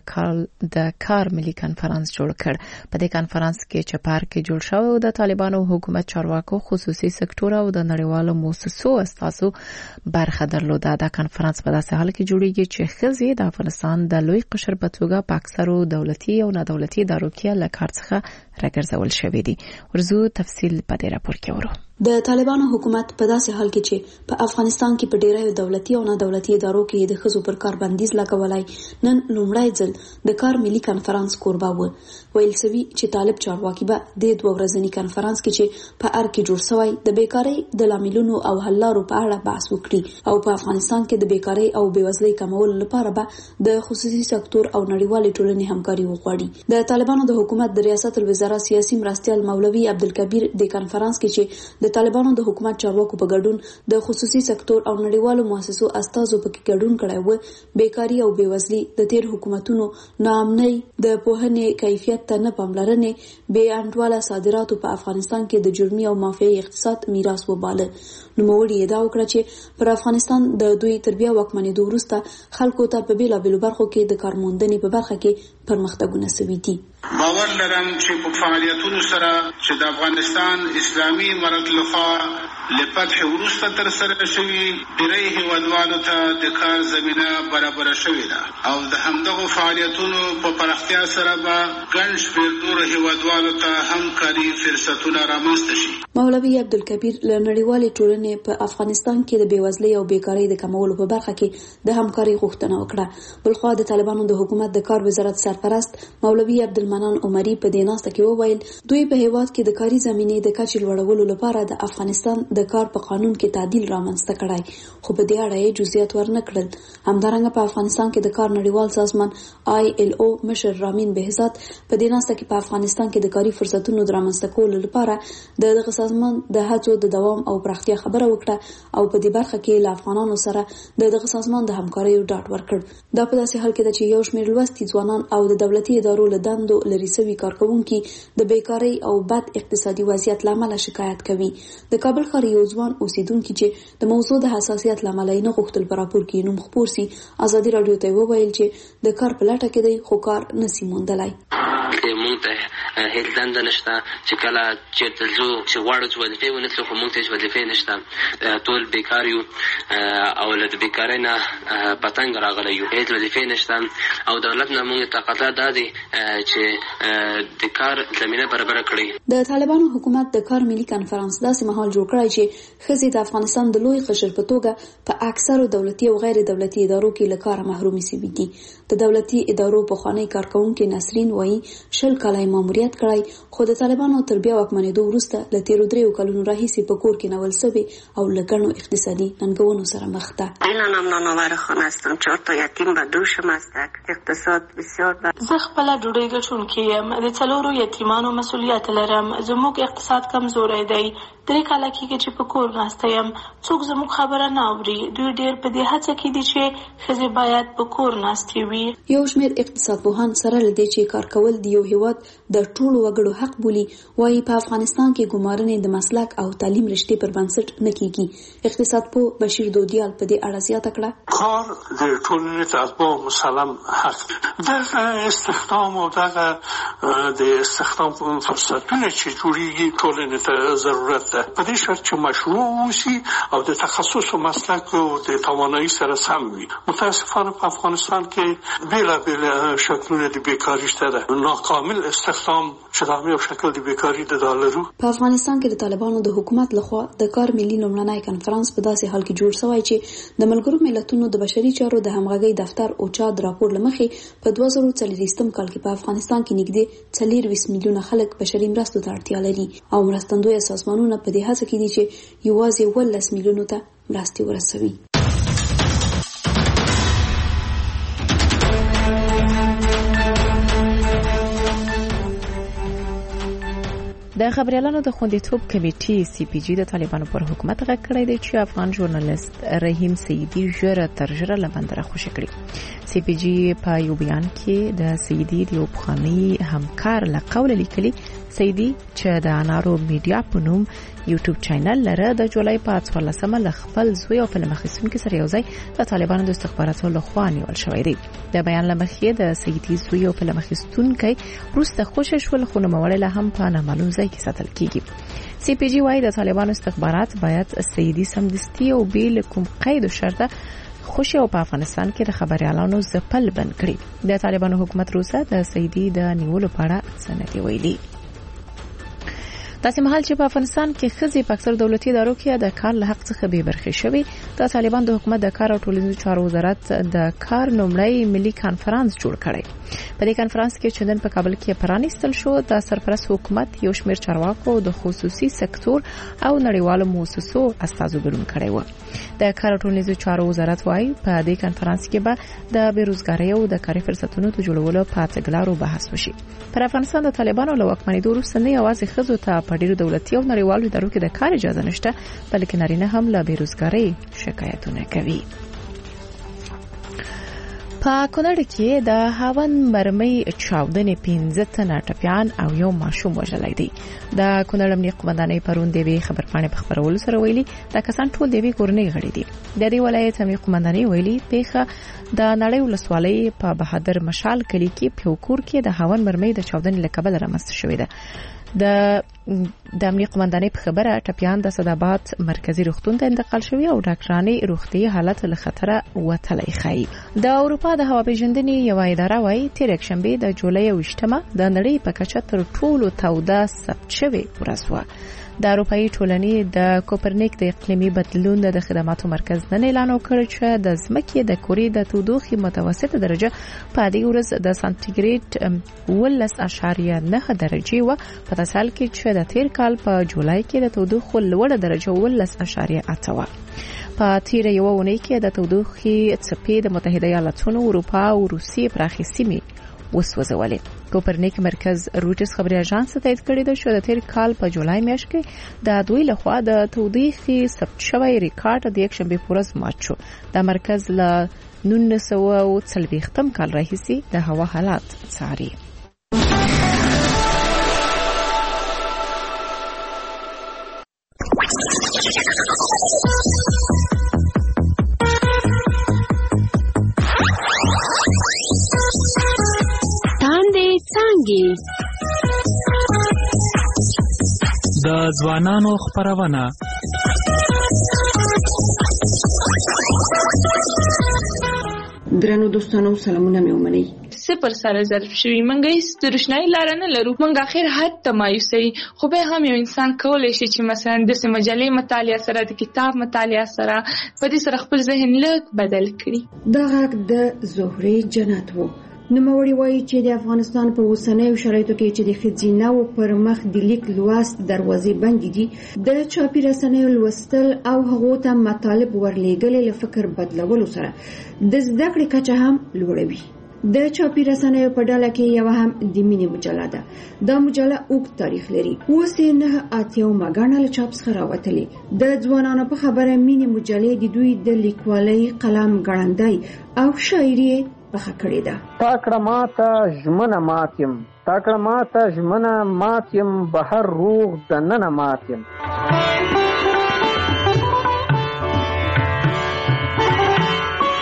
لپاره د کار ملي کانفرنس جوړ کړ. په دې کانفرنس کې چې پارک کې جوړ شوی او د طالبانو حکومت چارواکو خصوصي سکتور او د نړیوالو مؤسسو استازو برخه درلوده. دا کانفرنس په داسې حال کې جوړیږي چې ښځې د افغانستان د لوی قشر په توګه په اکثرو دولتي او نه دولتي ادارو کې له کار څخه راګرځول شوی دي. ورزو تفصیل په دې راپور کې ورو. د طالبانو حکومت په داسې حال کې چې په افغانستان کې په ډیرو دولتي او نه دولتي ادارو کې د ښځو پر کار بندیز لګولای نن لومړی ځل د کار ملي کانفرنس کوربه و. ویل سوي چې طالب چارواکي به د 2 ورځني کانفرنس کې چې په ار کې جوړ شوی د بیکاری د لاملونو او حل لارو په اړه بحث وکړي او په افغانستان کې د بیکاری او بیوزلۍ کمولو لپاره به د خصوصي سکتور او نړیوال ټولنې همکاري وغواړي. د طالبانو د حکومت د ریاست الوزرا سیاسي مرستیال مولوي عبدالکبیر د کانفرنس کې چې د طالبانو د حکومت چارواکو په ګډون د خصوصي سکتور او نړیوالو مؤسسو استازو په کې ګډون کړی و، بیکاری او بیوزلي د تیر حکومتونو ناامنۍ د پوهنې کیفیت ته نه پاملرنې بې انډوله صادراتو په افغانستان کې د جرمي او مافیایي اقتصاد میراث وباله. نوموړي ادعا وکړه چې پر افغانستان د دوی تربیه واکمنېدو وروسته خلکو ته په بیلابېلو برخو کې د کارموندنې په برخه کې پرمختګونه شوي دي. باور لرم چې په فعالیتونو سره چې د افغانستان اسلامي امارت لخوا لفتح وروسته تر سره شوي ډېری هیوادوالو ته د کار زمینه برابره شوې ده او د همدغو فعالیتونو په پراختیا سره به ګڼ شمېر نورو هیوادوالو ته هم کاري فرصتونه رامنځته شي. مولوي عبدالکبیر له نړیوالې ټولنې په افغانستان کې د بیوزلۍ او بیکارۍ د کمولو په برخه کې د همکارۍ غوښتنه وکړه. بلخوا د طالبانو د حکومت د کار وزارت سرپرست مولوي عبدالمنان عمري په دې ناسته کې وویل دوی په هیواد کې د کاري زمینې د کچې لوړولو لپاره د افغانستان د کار په قانون کې تعدیل رامنځته کړای، خو په دې اړه یې جزئیات ورنه کړل. همدارنګه په افغانستان کې د کار نړیوال سازمان ILO مشر رامین بهزاد په دې ناسته کې په افغانستان کې د کاري فرصتونو د رامنځته کولو لپاره دغه سازمان د هڅو د دوام او پراختیا خبره وکړه او په دې برخه کې له افغانانو سره دغه سازمان د همکارۍ ډاډ ورکړ. دا په داسې حال کې ده چې یو شمېر لوستي ځوانان او د دولتي ادارو له دندو لرې شوي کارکوونکي د بیکارۍ او بد اقتصادي وضعیت له امله شکایت کوي. د کابل ښار یو ځوان اوسیدونکي چې د موضوع د حساسیت له امله نه غوښتل په راپور کې نوم خپور سي ازادي راډیو ته وویل چې د کار په لټه کې دی خو کار نسی موندلای. مونږ ته هیڅ دنده نشته چې کله چېرته ځو چې غواړو چې وظیفې ونیسو خو مونږ ته هېڅ وظیفې نشته، ټول بیکار یو او له د بیکارۍ نه په تنګ راغلی یو، هېڅ وظیفې نشته او دولت نه مونږ تقاضا دا دی چې د کار زمینه برابره کړي. د طالبانو حکومت د کار ملي کانفرنس داسې مهال جوړ کړی چې ښځې د افغانستان د لوی قشر په توګه په اکثرو دولتي او غیر دولتي ادارو کې له کاره محرومې شوي دي. د دولتي ادارو پخوانی کارکوونکې نسرین وایي 20 کاله ماموریت کړی خو د طالبانو تر بیا واکمنېدو وروسته له تیرو 3 کلونو راهیسې په کور کې نول شوې او له ګڼو اقتصادي ننګونو سره مخ ده. الانم نانآور خانه هستم، 4 تا یتیم و 2 شمستک، اقتصاد بسیار بد. زه خپله ډوډۍ ګټونکې یم، د 4 یتیمانو مسؤلیت لرم، زموږ اقتصاد کمزوری دی، 3 کاله کېږي چې په کور ناسته یم، څوک زموږ خبره نه اوري. دوی ډېر په دې هڅه کې دي چې ښځې باید په کور ناستې وي. یو شمېر اقتصاد پوهان سره له دې چې کار کول د یو هیواد د ټولو وګړو حق بولي وایي په افغانستان کې ګمارنې د مسلک او تعلیم رشتې پر بنسټ نه کیږي. اقتصاد پوه بشیر دودیال په دې اړه زیاته کړه کار د ټولنې ته مسلم حق دغه استخدام او دغه د استخدام فرصتونه چې جوړیږي ټولنې ته ضرورت ده، په دې شرط چې مشروع اوسي او د تخصص او مسلک او د توانایي سره سم وي. متاسفانه په افغانستان کې بیلابیل شکلونه د بیکاري شته ده. ناکامل استخدام چې دا یو شکل د بیکاري د دالرو. په افغانستان کې د طالبانو د حکومت لخوا د کار ملي لومړنی کنفرانس په داسې حال کې جوړ شوی چې د ملګرو ملتونو د بشري چارو د همغږۍ دفتر اوچا د راپور لمخې په 2040 کال کې په افغانستان کې نږدې 24 میلیونه خلک بشري مرستو ته اړتیا لري او مرستندوی سازمانونه په دې هڅه کې دي چې یوازې 12 میلیونو ته مرستې ورسوي. د خبريالانو د خوندیتوب کمیټې سی پی جی د طالبانو پر حکومت غږ کړی دی چې افغان ژورنالیست رحیم سیدی ژر تر ژره له بندره خوشی کړي. سی پی جی په یو بیان کې د سیدی د یو پخوانی همکار له قول لیکلي سیدی چې د انارو میډیا په نوم یوټیوب چینل لره د جولای په 14مه له خپل زوی او فلم اخیستونکو سره یوځای د طالبانو د استخباراتو لخوا نیول شوی دی. د بیان لمخې د سیدی زوی او فلم اخیستونکو وروسته خوشی شول خو نوموړی له هم په نامعلوم ځای کې ساتل کیږي. سی پی جی وايي د طالبانو استخبارات باید سیدی سمدستي او بیل کوم قید او شرطه خوشی او په افغانستان کې د خبريالانو ځپل بند کړي. د طالبانو حکومت روسه د سیدی د نیولو په اړه څه نه ویلي. داسې مهال چې په افغانستان کې ښځې په اکثر دولتي ادارو کې د کار له حق څخه بې برخې شوي، د طالبان د حکومت د کار او ټولنیزو چارو وزارت د کار لومړی ملي کانفرنس جوړ کړی. په دې کانفرنس کې چې نن په کابل کې پرانیستل شو، د سرپرست حکومت یو شمېر چارواکو د خصوصي سکتور او نړیوالو مؤسسو استازو ګډون کړی و. د کار او ټولنیزو چارو وزارت وايي په دې کانفرنس کې به د بیروزګارۍ او د کاري فرصتونو د جوړولو په تګلارو بحث وشي. پر افغانستان د طالبانو له واکمنېدو وروسته نه یوازې ښځو ته په ډیرو دولتي او نړیوالو ادارو کې د کار اجازه نشته، بلکې نارینه هم له بیروزګارۍ شکایتونه کوي. په کونړ کې د هاون مرمۍ چاودنې 15 تنه ټپیان او یو ماشوم وژلی دی. د کونړ امنیه قومندانۍ پرون د وی خبرپاڼې په خبرولو سره ویلي دا کسان ټول د وی کورنۍ غړي دي. د دې ولایت امنیه قومندانۍ ویلي پیښه د نړۍ ولسوالۍ په بهادر مشال کلی کې په کور کې د هاون مرمۍ د چاودنې له کبله رامنځته شوې ده. د امنیه قومندانۍ په خبره ټپیان د صداباد مرکزی روغتون ته انتقال شوی او ډاکټرانو روغتي حالت له خطره وتلی ښيي. د اروپا د هوا پیژندنې یو اداره وايي تیر یکشنبه د جولای 28مه د نړۍ په کچه تر ټولو توده ثبت شوی ورځ و. د اروپאי ټولنې د کوپرنیک د اقلیمي بدلون د خدماتو مرکز نن اعلان وکړ چې د ځمکې د کورې د تودوخې متوسطه درجه په دې ورځ د سانتیګریډ 12.9 درجه و، په تاسال کې چې د تیر کال په جولای کې د تودوخې لوړه درجه 12.8 و. په تیر یو اونۍ کې د تودوخې څپې د متحده ایالاتونو، اروپا او روسیې پراخې سیمې وسوځولې. کوپرنیک مرکز روټرز خبري اژانس ته تایید کړی دی چې د تیر کال په جولای میاشت کې د دوی لخوا د تودوخې ثبت شوی ریکارډ د یکشنبه په ورځ مات شو. د مرکز له 1940 کال راهیسې د هوا حالات څاري. د ځوانانو خبرونه درنو دوستانو سلامونه مې ومنئ. صفر سره ضرب شوی منګه د روشنايي لار نه لرو، منګه اخر حد تمایوسي، خو به هم یو انسان کولای شي چې مثلا د مجلې مطالعه سره د کتاب مطالعه سره په دې سره خپل ذهن لږ بدل کړي. دا غږ د زهري جنت وو. نوموړي وایي چې د افغانستان په اوسنیو شرایطو کې چې د ښځیناو پر مخ د لیک لوست دروازې بندې دي، د چاپي رسنیو لوستل او هغو ته مطالب ورلېږل له فکر بدلولو سره د زده کړې کچه هم لوړوي. د چاپي رسنیو په ډله کې یو هم د مینې مجله ده. دا مجله اوږد تاریخ لري، اوس یې 9 مګڼه له چاپ څخه راوتلې. د ځوانانو په خبره مینې مجلې د دوی د لیکوالۍ قلم ګړندی او شاعري پخه کړې ده. تاکړه ماته ژمنه ماتیم، تاکړه ماته ژمنه ماتیم، بهر روغ د ننه ماتیم.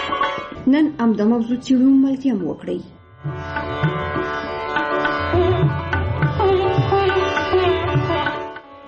نن هم د موضوع څیړو ملتیا مو وکړئ.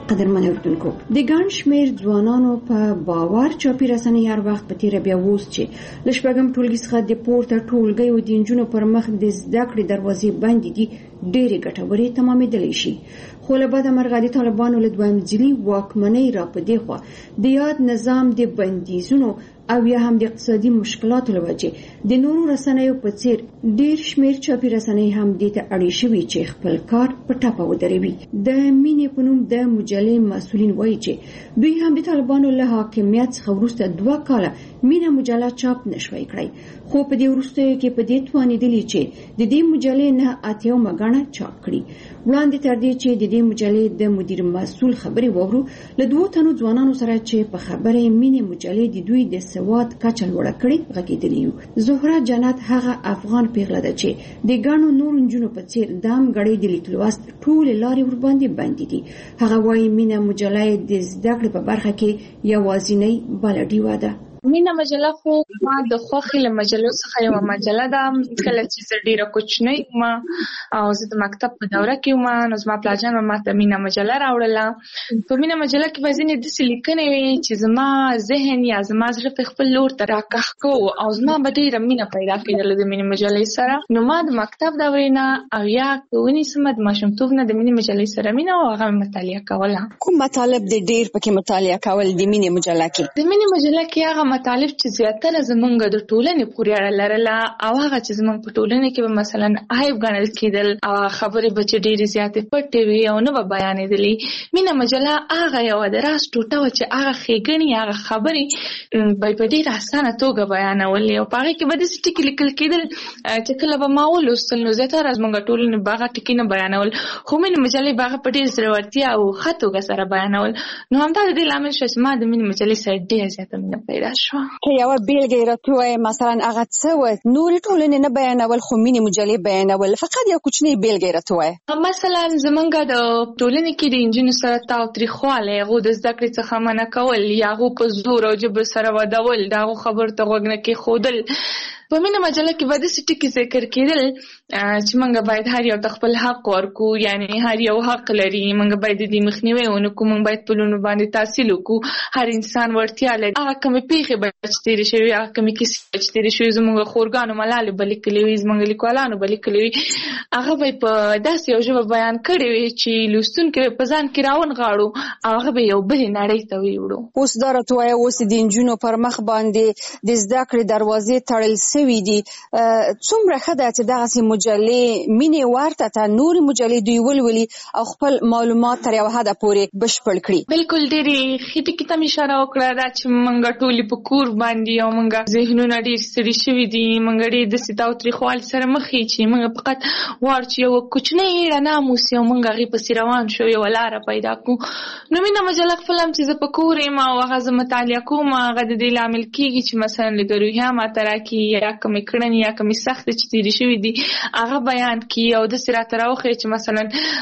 قدرمن اردوونکو د ګڼ شمېر ځوانانو په باور چاپی رسنۍ هر وخت په تیره بیا اوس چې له شپږم ټولګي څخه د پورته ټولګیو د نجونو پر مخ د زده کړې دروازې بندې دي ډېرې ګټورې تمامېدلی شي، خو له بده مرغه د طالبانو له دویم ځلي واکمنۍ را په دې خوا د یاد نظام د بندیزونو او یا هم د اقتصادي مشکلاتو له وجې د نورو رسنیو په څیر ډېر شمېر چاپي رسنۍ هم دې ته اړې شوي چې خپل کار په ټپه ودروي. د مینې په نوم د مجلې مسؤلین وایي چې دوی هم د طالبانو له حاکمیت څخه وروسته 2 کاله مینه مجله چاپ نشوی کړی، خو په دې وروستیو کې په دې توانېدلي چې د دې مجلې 9 ګڼه چاپ کړي. وړاندې تر دې چې د دې مجلې د مدیر مسؤل خبرې وورو له 2 تنو ځوانانو سره چې په خبره مینې مجلې د دوی د سواد کچه لوړه کړې غږېدلي یو. زهره جنت هغه افغان پیغله ده چې د ګڼو نورو نجونو په څیر دام غړې د لیک لوست ټولې لارې ورباندې بندې دي. هغه وایي مینه مجله د زده کړې په برخه کې یوازینۍ بلډي واده. مینه مجله خو ما د خوښې له مجلو څخه یوه مجله ده. کله چې زه ډېره کوچنۍ وم او زه د مکتب په دوره کې وم، نو زما پلارجان به ماته مینه مجله راوړله. په مینه مجله کې به ځینې داسې لیکنې وي چې زما ذهن یا زما زړه په خپل لور ته راکښ کوو او زما به ډېره مینه پیدا کېدله د مینې مجلې سره. نو ما د مکتب دورې نه او یا ونیسمه د ماشومتوب نه د مینې مجلې سره مینه او هغه مې مطالعه کوله. کوم مطالب د ډېر پکې مطالعه کول د مینې مجله کې؟ د مینې مجله کې هغه مطالب چې زیاتره زمونږ د ټولنې پورې اړه لرله او هغه چې زمونږ په ټولنه کې به مثلا عیب ګڼل کېدل او خبرې به چې ډېرې زیاتې پټې وي او نه به بیانېدلې. مینه مجله هغه یوه د راز ټوټه وه چې هغه ښېګڼې هغه خبرې به په ډېره اسانه توګه بیانولې او په هغې کې به داسې ټکي لیکل کېدل چې کله به ما ولوستل نو زیاتره زمونږ ټولنې به هغه ټکي نه بیانول، خو مینې مجلې به هغه په ډېر زړورتیا او ښه توګه سره بیانول. نو همدا د دې لامل شوه چې ما د مینې مجلې سره ډېره زیاته مینه پیدا شوه. یوه بیلګه یې راته ووایه، مثلا هغه څه وه نورې ټولنې نه بیانول خو مینې مجلې بیانول، فقط یو کوچنۍ بیلګه یې راته ووایه. مثلا زمونږ د ټولنې کې د نجونو سره تاوتریخوالی، هغو د زده کړې څخه منع کول یا هغو په زور او جبر سره ودول، د هغو خبرو ته غوږ نه کېښودل. په مینه مجله کې به داسې ټکي ذکر کېدل چې موږ باید هر یو ته خپل حق ورکړو، یعنې هر یو حق لري، موږ باید د دې مخنیوی ونه کړو، موږ باید په لونو باندې تحصیل وکړو، هر انسان وړتیا لري. هغه کومې پیښې به چې تېرې شوي، هغه کومې کیسې چې تېرې شوي، زموږ خورګانو ملالې به لیکلې وي، زموږ لیکوالانو به لیکلې وي، هغه به یې په داسې یو ژبه بیان کړې وي چې لوستونکي به په ځان کې راونغاړو او هغه به یو بلې نړۍ ته ویوړو. اوس دا راته وایه، اوس د نجونو پر مخ باندې د زده کړې دروازې تړل سوي دي، څومره ښه ده چې دغسې مجلې مینې ورته ته نورې مجلې دوی ولولي او خپل معلومات تر یوه حده پورې بشپړ کړي. بلکل ډېرې ښې ټکي ته مې اشاره وکړه دا چې موږ ټولې په کور باندې او موږ ذهنونه ډېر ستړي شوي دي، موږ ډېر داسې تاوتریخوالي سره مخ یې چې موږ فقط غواړو چې یوه کوچنۍ رڼا موسي او موږ هغې پسې روان شو، یوه لاره پیدا کړو. نو مینه مجله خپل هم چې زه په کور یم او هغه زه مطالعه کوم، هغه د دې لامل کېږي چې مثلا لږ روحیه ماته راکړي یا کومې کړنې یا کومې سختې چې تېرې شوي دي هغه بیان کړي او داسې راته راوښیي چې مثلا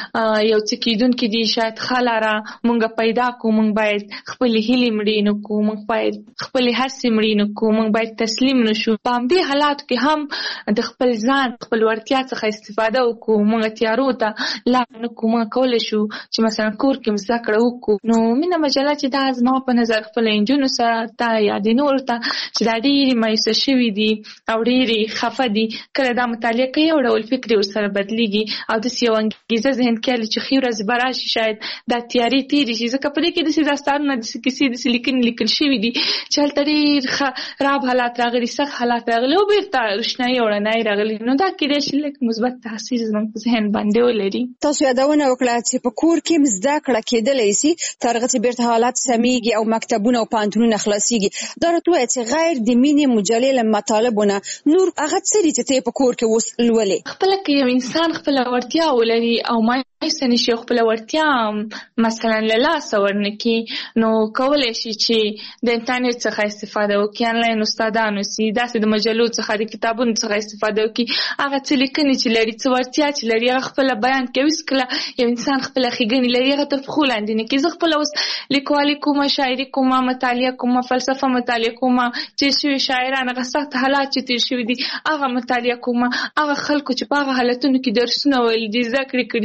یو څه کېدونکي دي، شاید ښه لاره موږ پیدا کړو، موږ باید خپلې هیلې مړې نه کړو، موږ باید خپلې هڅې مړې نه کړو، موږ باید تسلیم نه شو. په همدې حالاتو کې هم د خپل ځان خپل وړتیا څخه استفاده وکړو، موږ تیارو ته لار نه کړو، موږ کولی شو چې مثلا کور کې هم زده کړه وکړو. نو مینه مجله چې دا زما په نظر خپلو نجونو سره ته یا د نورو ته چې دا ډېرې مایوسه شوي دي او ډېرې خفه دي، کله دا مطالعه کوي یو ډول فکر یې ورسره بدلېږي او داسې یو انګېزه ذهن کې هلي چې ښې ورځې به راشي، شاید دا تیارې تېرې شي. ځکه په دې کې داسې داستانونه، داسې کیسې، داسې لیکنې لیکل شوي دي چې هلته ډېر خراب حالات راغلي، سخت حالات راغلي او بېرته روښنایي او رڼایي راغلي. نو دا کېدای شي لږ مثبت تاثیر زموږ په ذهن باندې ولري. تاسو یادونه وکړه چې په کور کې هم زده کړه کېدلی سي تر هغه چې بېرته حالات سمیږي او مکتبونه او پوهنتونونه خلاصېږي. دا راته ووایه چې غیر د مینې مجلې له مطالبو نه نور هغه څه دي چې ته یې په کور کې اوس لولې؟ خپله که یو انسان خپله وړتیا ولري او مایوسه نه شي او خپله وړتیا مثلا له لاسه ورنه کړي، نو کولی شي چې د انټرنېټ څخه استفاده وکړي، آنلاین استادان اوسي، داسې د مجلو څخه د کتابونو څخه استفاده وکړي، هغه څه لیکنې چې لري، څه وړتیا چې لري هغه خپله بیان کړي. اوس کله یو انسان خپله ښېګڼې لري هغه تر پښو لاندې نه کړي. زه خپله اوس لیکوالي کومه، شاعري کومه، مطالعه کومه، فلسفه مطالعه کومه، تېر شوي شاعران هغه سخت حالات چې تېر شوي دي هغه مطالعه کومه، هغه خلکو چې په هغه حالتونو کې درسونه ویلي دي، زده کړې کړي دي، سختې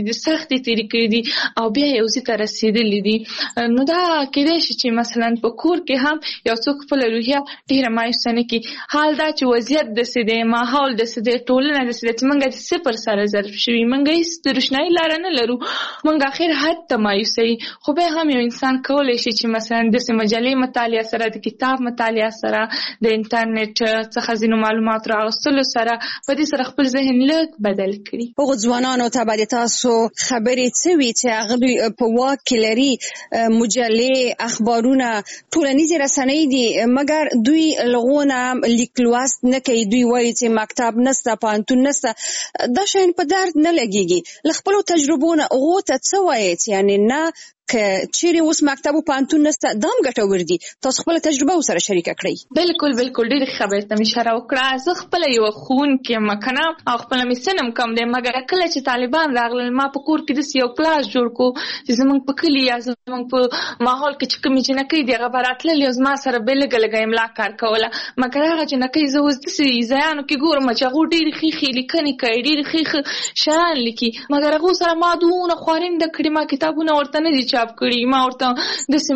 سختي تیری کړې دي او بیا یو ځای ته رسیدلې دي. نو دا کېدای شي چې مثلا په کور کې هم یو څوک خپل روحیه ډېره مایوسه نه کړي. حال دا چې وضعیت داسې دی، ماحول داسې دی، ټولنه داسې ده چې موږ د صفر سره ضرب شوي، موږ هېڅ د روښنایي لاره نه لرو، موږ اخر حد ته مایوسوي. خو بیا هم یو انسان کولی شي چې مثلا داسې مجلې مطالعه سره، د کتاب مطالعه سره، د انټرنیټ څخه ځینو معلومات راغستلو سره په دې سره خپل ذهن لږ بدل کړي. هغو ځوانانو ته به د تاسو خبرې څه وي چې هغه دوی په واک کې لري؟ مجلې، اخبارونه، ټولنیزې رسنۍ دي، مګر دوی لغونه لیک لوست نه کوي. دوی وایي چې مکتب نسته، پوهنتون نسته، دا شیان په درد نه لګېږي. له خپلو تجربو نه هغو ته څه وایي چې یعنې نه که چیرې اوس مکتب او پوهنتون نسته دا هم ګټور دي؟ تاسو خپله تجربه ورسره شریکه کړئ. بالکل ډېرې خبرې ته مې اشاره وکړه. زه خپله یوه ښوونکې یم که نه، او خپله مې سن هم کم دی، مګر کله چې طالبان راغلل ما په کور کې داسې یو کلاس جوړ کړو چې زموږ په کلي یا زموږ په ماحول کې چې کومې جنکۍ دي هغه به راتللې او زما سره به لږه لږه املا کار کوله. مګر هغه جنکۍ زه اوس داسې ځایانو کې ګورم چې هغو ډېرې ښې لیکنې کوي، ډېرې ښې شیان لیکي، مګر هغو سره ما دونه خوارنده کړي، ما کتابونه ورته نه دي چاپ کړي، ما ورته داسې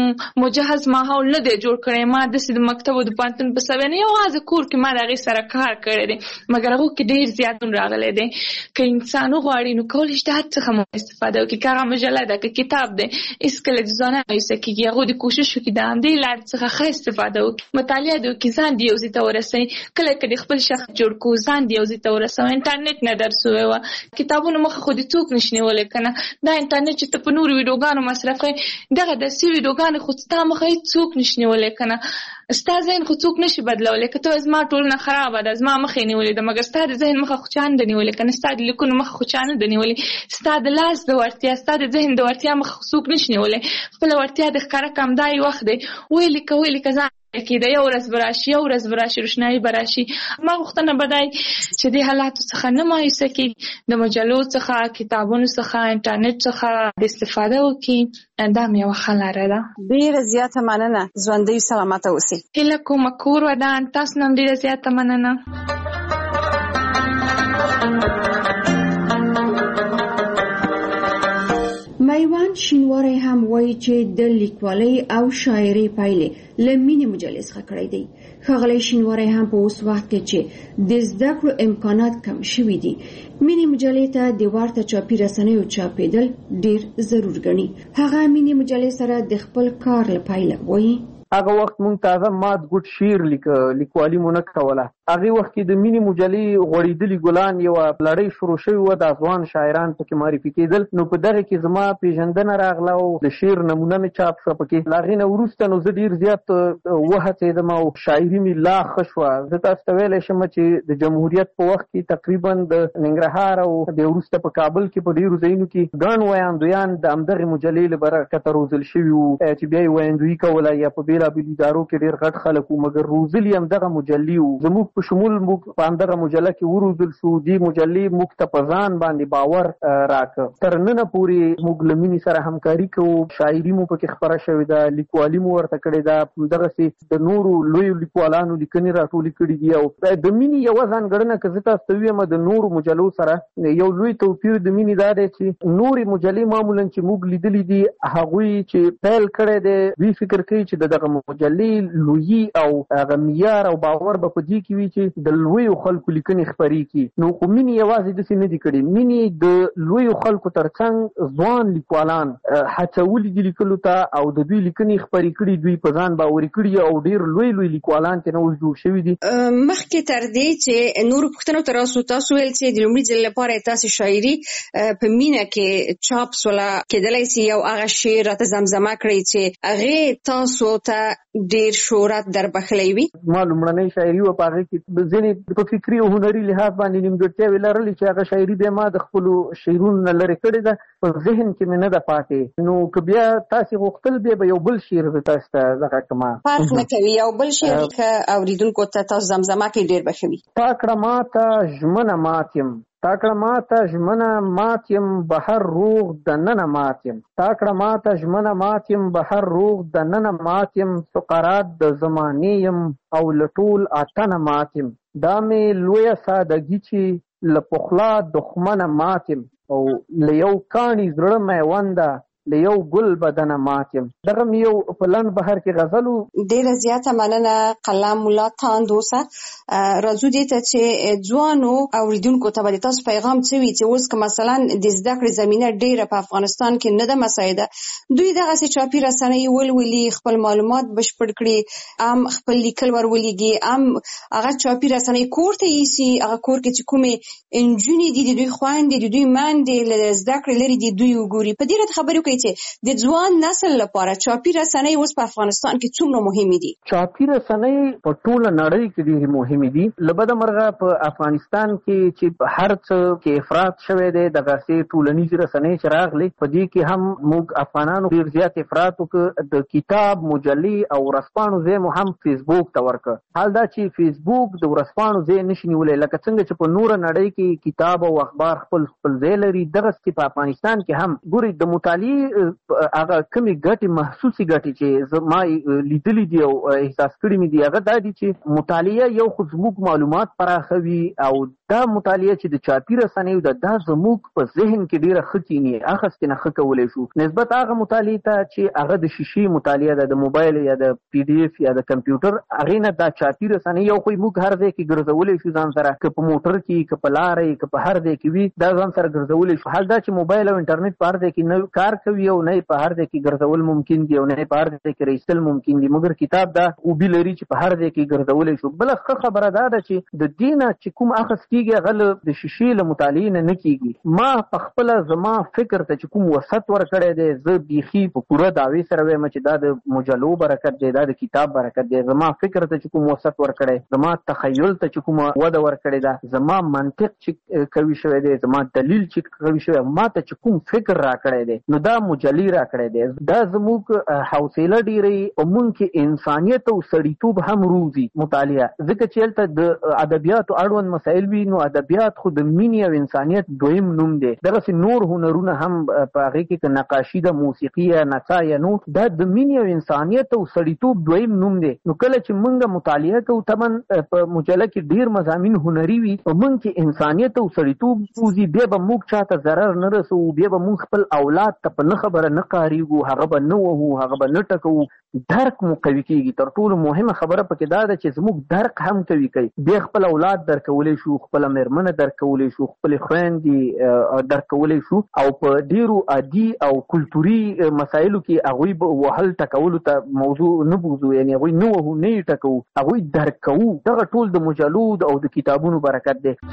مجهز ماحول نه دی جوړ کړی، ما داسې د مکتب او د پوهنتون په سویه نه یوازې کور کې ما د هغې سره کار کړی دی، مګر هغو کې ډېر زیاتون راغلی دی. که انسان وغواړي نو کولی شي د هر څخه مو استفاده وکړي، که هغه مجله ده، که کتاب دی، هېڅکله د ځوانان مایوسه کېږي. هغو د کوشش وکړي د همدې لارې څخه ښه استفاده وکړي، مطالعه دې وکړي، ځان دې یو ځای ته ورسوي. کله که د خپل شخص جوړ کړو ځان دې یو ځای ته ورسوي. انټرنیټ نه درس ووایه، کتابونو مخه خو دې څوک نشي نیولی که نه. دا انټرنیټ چې ته په نورو ویډیوګانو مصرف کوې، دغه داسې ویډیوګانې خو ستا مخه هېڅ څوک نشي نیولی که نه. ستا ذهن خو څوک نشي بدلولی. که ته زما ټولنه خرابه ده، زما مخ یې نیولې ده، مګر ستا د ذهن مخه خو چا نه ده نیولې که نه، ستا د لیکونو مخه خو چا نه ده نیولې. ستا د لاس د وړتیا، ستا د ذهن د وړتیا مخه خو څوک نشي نیولی. خپله وړتیا د ښکاره کړه، همدا یې وخت دی. ویې لیکه ځان کېده، یو ورځ به راشي، روښنایي به راشي. ما غوښتنه به دی چې دې حالاتو څخه نه مایوسه کېږي، د مجلو څخه، کتابونو څخه، انټرنیټ څخه استفاده وکړي. دا مې یوه ښه لاره ده. ډېره زیاته مننه، ژوندۍ سلامته اوسئ. هیله کومه کور ودان، تاسو نه هم ډېره زیاته مننه. میوان شینواری هم وایي چې د لیکوالۍ او شاعرۍ پایلې له مینې مجلې څخه کړی دی. ښاغلی شینواری هم په اوس وخت کې چې د زده کړو امکانات کم شوي دي، مینې مجلې ته د ورته چاپي رسنیو چاپېدل ډېر ضرور ګڼي. هغه مینې مجلې سره د خپل کار له پایله وایي هغه وخت مونږ تازه مات ګوټ شعر لیکوالي مو نه کوله. هغې وخت کې د مینې مجلې غوړېدلي ګلان یوه لړۍ شروع شوې وه، د افغان شاعران پکې معرفي کېدل. نو په دغه کې زما پیژندنه راغله او د شعر نمونه مې چاپ شوه پکې. له هغې نه وروسته نو زه ډېر زیات وهڅېدم او شاعري مې لا ښه شوه. زه تاسو ته ویلی شم چې د جمهوریت په وخت کې تقریبا د ننګرهار او د وروسته په کابل کې په ډېرو ځایونو کې ګڼ ویاندویان د همدغې مجلې له برکته روزل شوي وو چې بیا یې ویاندویي کوله یا په بېلابېلو ادارو کې ډېر غټ خلک وو، مګر روزل یې همدغه مجلې وو. زموږ په شمول موږ په همدغه مجله کې وروزل شو. دې مجلې موږ ته په ځان باندې باور راکړ. تر ننه پورې موږ له مینې سره همکاري کوو. شاعري مو پکې خپره شوې ده، لیکوالي مو ورته کړې ده. همدغسې د نورو لویو لیکوالانو لیکنې راټولې کړي دي. او د مینې یوه ځانګړنه که زه تاسو ته ویم د نورو مجلو سره یو لوی توپیر د مینې دا دی چې نورې مجلې معمولا چې موږ لیدلي دي هغوی چې پیل کړی دی دوی فکر کوي چې دغه مجلې لویي او هغه معیار او باور به په دې کې وي چې د لویو خلکو لیکنې خپرې کړي. نو خو مینې یوازې داسې نه دي کړي. مینې د لویو خلکو تر څنګ ځوان لیکوالان هڅولي دي لیکلو ته او د دوی لیکنې خپرې کړي، دوی په ځان باوري کړي او ډېر لوی لیکوالان چې نه اوس جوړ شوي دي. مخکې تر دې چې نورو پوښتنو ته راسو، تاسو ویل چې د لومړي ځل لپاره تاسو شاعري په مینه کې چاپ سوله، کېدلی شي یو هغه شعر راته زمزمه کړئ چې هغې تاسو ته ډېر شهرت در بخلی وي. ما لومړنۍ شاعري وه په هغې کې ځینې په فکري او هنري لحاظ باندې نیمګړتیاوې لرلې چې هغه شاعري بیا ما د خپلو شعرونو نه لرې کړې ده، په ذهن کې مې نه ده پاتې. نو که بیا تاسې غوښتل بیا به یو بل شعر زه تاسو ته دغه کړم. فرق نه کوي، یو بل شعر که اورېدونکو ته تاسو زمزمه کړئ ډېر به ښه وي. تا کړه ماته ژمنه مات یم، تا کړه ماته ژمنه مات یم، بهر روغ دننه مات یم. تا کړه ماته ژمنه مات یم، بهر روغ دننه مات یم. فقرات د زمانې یم او له ټول اتنه مات یم. دا مې لویه سادګي چې له پخلا دښمنه مات یم. او لیو کانی زړه میونده لیو ګل بدنه ماتم. دغه یو په لنډ بهر کې غزلو. ډیره زیاته مننه کلام الله تاندوسه. راځو دې ته چې ځوانو اوریدونکو ته به تاسو پیغام څه وي چې اوس که مثلا د زده کړې زمینه ډیره په افغانستان کې نه ده مساعده، دوی دغسې چاپي رسنۍ ولولي، خپل معلومات بشپړ کړي، ام خپل لیکل ورولېږي، ام هغه چاپي رسنۍ کور ته یوسي، هغه کور کې چې کومې نجونې دي د دوی خویندې د دوی میندې له زده کړې لرې دي دوی وګوري. په دې راته خبرې چې د ځوان نسل لپاره چاپي رسنۍ اوس په افغانستان کې څومره مهمې دي؟ چاپي رسنۍ په ټوله نړۍ کې ډېرې مهمې دي. له بده مرغه په افغانستان کې چې هر څه کې افراط شوی دی، دغسې ټولنیزې رسنۍ چې راغلې په دې کې هم موږ افغانانو ډېر زیات افراط وکړ. د کتاب، مجلې او ورځپاڼو ځای مو هم فیسبوک ته ورکړ. حال دا چې فیسبوک د ورځپاڼو ځای نشي نیولی، لکه څنګه چې په نوره نړۍ کې کتاب او اخبار خپل ځای لري، دغسې په افغانستان کې هم ګورئ د مطالعې هغه کمی ګټې محسوسي ګټې چې زما لیدلې دي او احساس کړي مې دي، هغه دا دي چې مطالعه یو خو زموږ معلومات پراخوي او دا مطالعه چې د چاپي رسنیو ده دا زموږ په ذهن کې ډېره ښه کیني، اخیستې نه ښه کولی شو نسبت هغه مطالعې ته چې هغه د شیشې مطالعه ده، د موبایل یا د پی ډي اف یا د کمپیوټر، هغې نه دا چاپي رسنۍ یو خو موږ هر ځای کې ګرځولی شو ځان سره، که په موټر کې، که په لاره یې، که په هر ځای کې وي دا ځان سره ګرځولی شو. حال دا چې موبایل او انټرنیټ په هر ځای کې نه کار کوي او نه په هر ځای کې ګرځول ممکن دي او نه په هر ځای کې رایستل ممکن دي، مګر کتاب دا اوبي لري چې په هر ځای کې ګرځولی شو. بله ښه خبره دا ده چې د دې نه چې کوم اخذ کېږي هغه د شیشې له مطالعې نه کېږي. ما په خپله زما فکر ته چې کوم وسط ورکړی دی، زه بیخي په پوره دعوې سره وایم چې دا د مجلو برکت دی، دا د کتاب برکت دی. زما فکر ته چې کوم وسط ورکړی، زما تخیل ته چې کومه وده ورکړې ده، زما منطق چې قوي شوی دی، زما دلیل چې قوي شوی، ما ته چې کوم فکر راکړی دی، نو دا مجلې راکړی دی. دا زموږ حوصله ډېرې په موږ کې انسانیت او سړیتوب هم روزي مطالعه، ځکه چې هلته د ادبیاتو اړوند مسایل وي، نو ادبیات خو د مینې او انسانیت دویم نوم دی. دغسې نور هنرونه هم په هغې کې که نقاشي ده، موسیقي یا نڅا یا نور، دا د مینې او انسانیت او سړیتوب دویم نوم دی. نو کله چې موږ مطالعه کوو طبعا په مجله کې ډېر مضامین هنري وي، په موږ کې انسانیت او سړیتوب روزي، بیا به موږ چاته ضرر نه رسوو، بیا به موږ خپل اولاد ته په نه خبره نه قاریږو، هغه به نه وهو، هغه به نه ټکوو، درک مو قوي کېږي. تر ټولو مهمه خبره پکې دا ده چې زموږ درک هم قوي کوي. بیا خپل اولاد درکولی شو، خپله مېرمنه درکولی شو، خپلې خویندې درکولی شو، او په ډېرو عادي او کلتوري مسایلو کې هغوی به وهل ټکولو ته موضوع نه بوځو، یعنې هغوی نه وهو، نه یې ټکوو، هغوی درک کوو. دغه ټول د مجلو او د کتابونو برکت دی.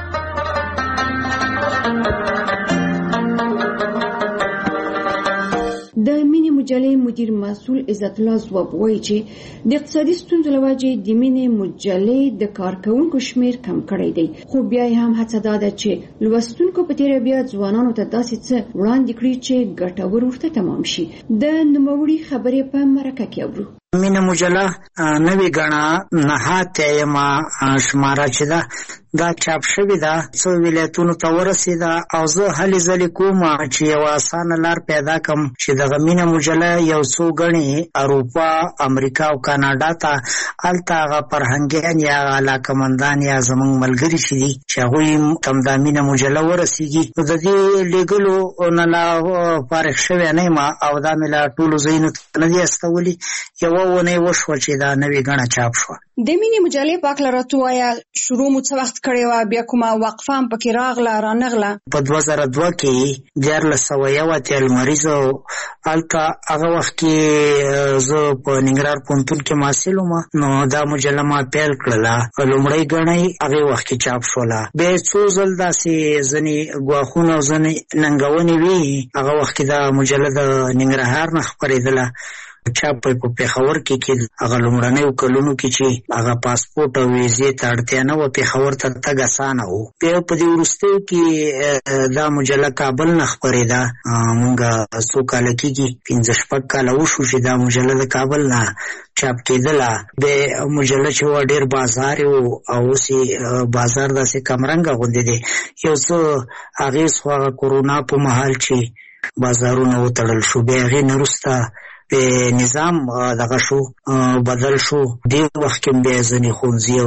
د مینې مجلې مدیر مسؤل عزت الله ځواب وایي چې د اقتصادي ستونزو له وجې د مینې مجلې د کارکوونکو شمیر کم کړی دی، خو بیا یې هم هڅه دا ده چې لوستونکو په تېره بیا ځوانانو ته داسې څه وړاندې کړي چې ګټور ورته تمام شي. د نوموړي خبرې په مرکه کې اورو. مینه مجله نوې ګڼه نهاتیمه شماره چې ده دا چاپ شوې ده، څو ولایتونو ته ورسېده او زه هلې ځلې کوم چې یوه اسانه لار پیدا کړم چې دغه مینه مجله یو څو ګڼې اروپا، امریکا او کاناډا ته هلته هغه فرهنګیان یا علاقمندان یا زموږ ملګري چې دي چې هغوی ته دا مینه مجله ورسېږي، نو د دې لېږلو نه لا فارغ شوی نه یم او دا مې لا ټولو ځایونو ته نه دي استولي. یوه ونې وشوه چې دا نوې ګڼه چاپ شوه. د مینې مجلې په هکله راته ووایه، شروع مو څه وخت کړې وه، بیا کومه وقفه هم پکې راغله رانغله؟ په 2002 کې 1401 لمریزه هلته هغه وخت کې زه په ننګرهار پوهنتون کې محصل وم، نو دا مجله ما پیل کړله. لومړۍ ګڼه یې هغې وخت کې چاپ شوله. بیا یې څو ځل داسې ځینې ګواښونه او ځینې ننګونې وي. هغه وخت کې دا مجله د ننګرهار نه خپرېدله، چاپ په پېښور کې هغه لومړنیو کلونو کې چې هغه پاسپورټ او ویزې ته اړتیا نه وه، پېښور ته تګ اسانه و. بیا په دې وروستیو کې دا مجله کابل نه خپرېده. مونږ څو کاله کېږي، 5-6 کاله وشو چې دا مجله د کابل نه چاپ کېدله. بیا مجله چې وه ډېر بازار و او اوس بازار داسې کمرنګه غوندې دی. یو څه اغېز خو هغه کورونا په مهال چې بازارونه وتړل شو، بیا هغې نه وروسته نظام دغه شو بدل شو. دې وخت کې بیا ځینې ښوونځي او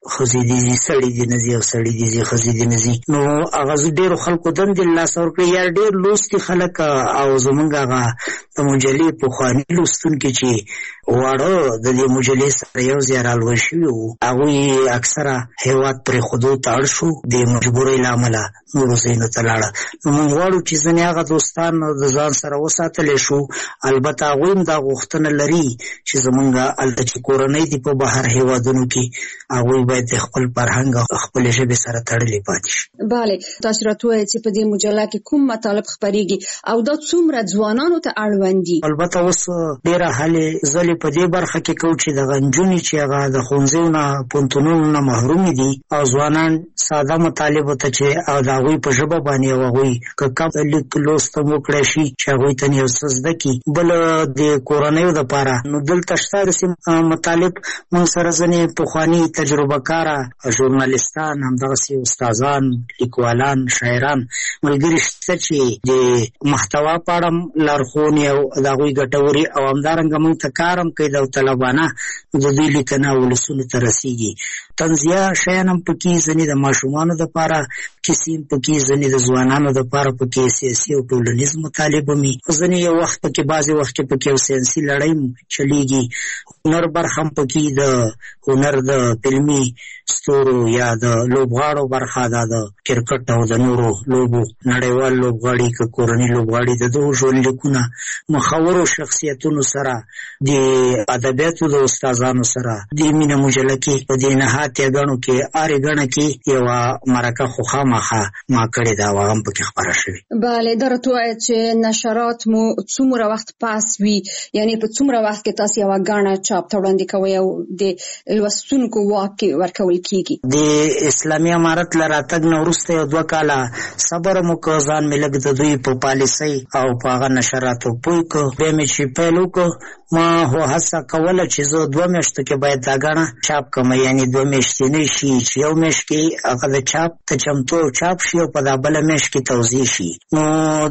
خزي دي سړی دي نزي او سړی دي خزي دي نزي. نو هغه ډېر خلکو دند الله سره کړی یا ډېر لوستي خلک او زمونږ هغه د مجلې په خواني لوستون کې چې واړه د دې مجلې سره یو ځای رالوي شوي وو هغوی اکثره هیواد پرې خودو ته اړ شو د مجبورۍ له امله نورو ځایونو ته لاړه. نو موږ غواړو چې ځینې هغه دوستان د ځان سره وساتلی شو. البته هغوی هم دا غوښتنه لري چې زمونږ هلته چې کورنۍ دي په بهر هیوادونو کې هغوی باید د خپل فرهنګ او خپلې ژبې سره تړلې پاتې شي. بله تاسو راته ووایئ چې په دې مجله کې کوم مطالب خپرېږي او دا څومره ځوانانو ته اړوند دي؟ البته اوس ډېره هلې ځلې په دې برخه کې کوو چې دغه نجونې چې هغه د ښوونځیو نه پوهنتونونو نه محرومې دي او ځوانان ساده مطالبو ته چې او د هغوی په ژبه باندې او هغوی که کم لیک لوست هم وکړی شي چې هغوی ته یو څه زده کړي. بل د کورنیو دپاره نو دلته شته داسې مطالب موږ سره ځینې پخواني تجربه کاره ژورنالستان همدغسې استادان لیکوالان شاعران ملګري شته چې د محتوا په اړه لارښوونې او د هغوی ګټورې او همدارنګه موږ ته کار هم کوي د طالبانه د دوی لیکنه ولسونو ته رسیږي. طنزیه شیان هم پکې ځینې د ماشومانو دپاره کیسې هم پکې ځینې د ځوانانو دپاره پکې سیاسي او ټولنیز مطالب هم وي. ځینې یو وخت پکې بعضې وخت کې پکې یو ساینسي لړۍ هم چلیږي. هنر برخه هم پکې د هنر د فلمي ستورو یا د لوبغاړو برخه ده د کرکټ او د نورو لوبو نړیوال لوبغاړي که کورني لوبغاړي د دغو ژوندلیکونه مخورو شخصیتونو سره د ادبیاتو د استادانو سره د مینه مجله کې په دې نهاتیه ګڼو کې هرې ګڼه کې یوه مرکه خو خامخا ما کړې ده او هغه هم پکې خپره شوې. بله دا راته ووایه چې نشرات مو څومره وخت پاس وي یعنې په څومره وخت کې تاسو یوه ګڼه چاپ ته وړاندې کوئ او د لوستونکو واک ورکول کیږي؟ د اسلامي امارت له راتګ نه وروسته یو 2 کاله صبر مو که ځان مې لږ د دوی په پالیسۍ او په هغه نشراتو پوه که بیا مې چې پیل وکړ ما هو هڅه کوله چې زه 2 میاشتو کې باید دا ګڼه چاپ کړم یعنې 2 میاشتې نه شي چې یو میاشت کې هغه د چاپ ته چمتو چاپ شي او په دا بله میاشت کې توضیح شي. نو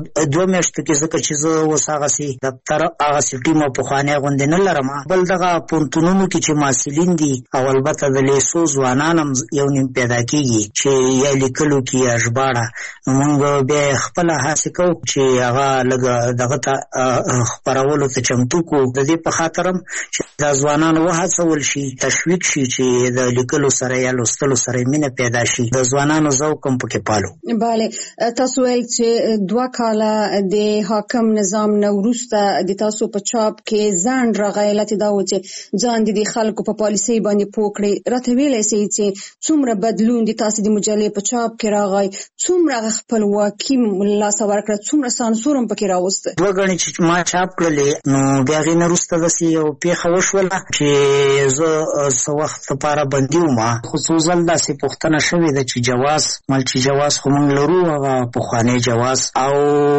2 میاشتو کې ځکه چې زه اوس هغسې دفتر هغسې ټیم او پخوانی غوندې نه لرم. بل دغه پوهنتونونو کې چې محصلین دي او البته د لیسو ځوانان هم یو نیم پیدا کېږي چې یا لیکلو کې یا ژباړه نو موږ بیا خپله هڅې کوو چې هغه لږ دغه ته خپرولو ته چمتو کړو. د دې په خاطر هم چې دا ځوانان وهڅول شي تشویق شي چې د لیکلو سره یا لوستلو سره مینه پیدا شي د ځوانانو ذوق هم پکې پالو. بله تاسو ویل چې 2 کاله د حاکم نظام نه وروسته د تاسو په چاپ کې ځان راغی علت دا و چې ځان د خلکو په پالیسۍ باندې پوه کړئ. راته ویلی سئ چې څومره بدلون د تاسو د مجلې په چاپ کې راغی څومره خپلواکي لاسه ورکړه څومره سانسور هم پکې راوسته؟ 2 ګڼې چې ما چاپ کړلې نو بیا هغې نه وروسته داسې یو پېښه وشوله چې زه څه وخت لپاره بندي وم. خو څو ځل داسې پوښتنه شوې ده چې جواز مال چې جواز خو موږ لرو هغه پخوانی جواز او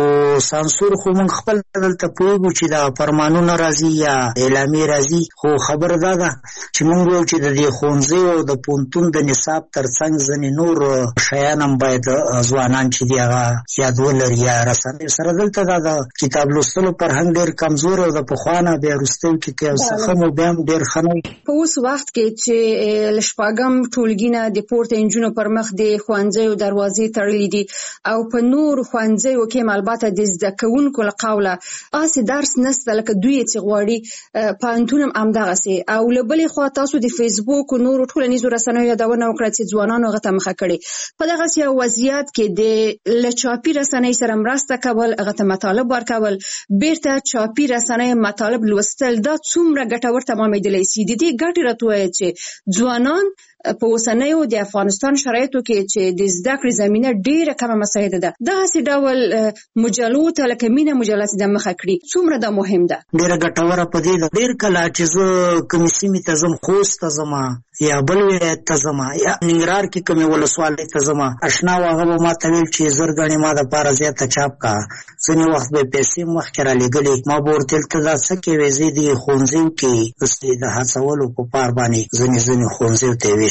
سانسور خو موږ خپل دلته پوهېږو چې دا فرمانونه راځي یا اعلامیې راځي. خو خبره دا ده چې موږ وایو چې د دې ښوونځیو او د پوهنتون د نصاب ترڅنګ ځینې نور شیان هم باید ځوانان چې دي هغه یاد ولري یا رسنیو سره. دلته دا د کتاب لوستلو فرهنګ ډېر کمزور او د پخوا نه بیا وروستیو کې که یو څه ښه مو بیا هم ډېر ښه نه وي. په اوس وخت کې چې له 4 ټولګي نه د پورته نجونو پر مخ د ښوونځیو دروازې تړلې دي او په نورو ښوونځیو کې البته د زده کوونکو له قوله هسې درس نشته لکه دوی چې غواړي پوهنتون هم همدغسې. او له بلې خوا تاسو د فیسبوک او نورو ټولنیزو رسنیو یادونه وکړه چې ځوانانو هغه ته مخه کړې. په دغسې یو وضعیت کې د له چاپي رسنۍ سره مرسته کول هغه ته مطالب ورکول بیرته چاپي رسنۍ مطالب لوستل دا څومره ګټور تمامېدلی سي؟ د دې ګټې راته ووایه چې ځوانان په اوسنیو د افغانستان شرایطو کې چې د زده کړې زمینه ډېره کمه مساعده ده دغسې ډول مجلو ته لکه مینه مجله چې د مخه کړي څومره دا مهم ده؟ ډېره ګټوره په دې ده. ډېر کله چې زه کومې سیمې ته ځم خوست ته ځم یا بل ولایت ته ځم یا ننګرهار کې کومې ولسوالۍ ته ځم اشنا و هغه به ما ته ویل چې زر ګڼې ما دپاره زیاته چاپ کا. ځینې وخت به یې پیسې مخکې رالېږلې ما به ورته ویل ته دا څه کوې؟ زه دې ښوونځیو کې د هڅولو په پار باندې ځینې ښوونځیو ته یې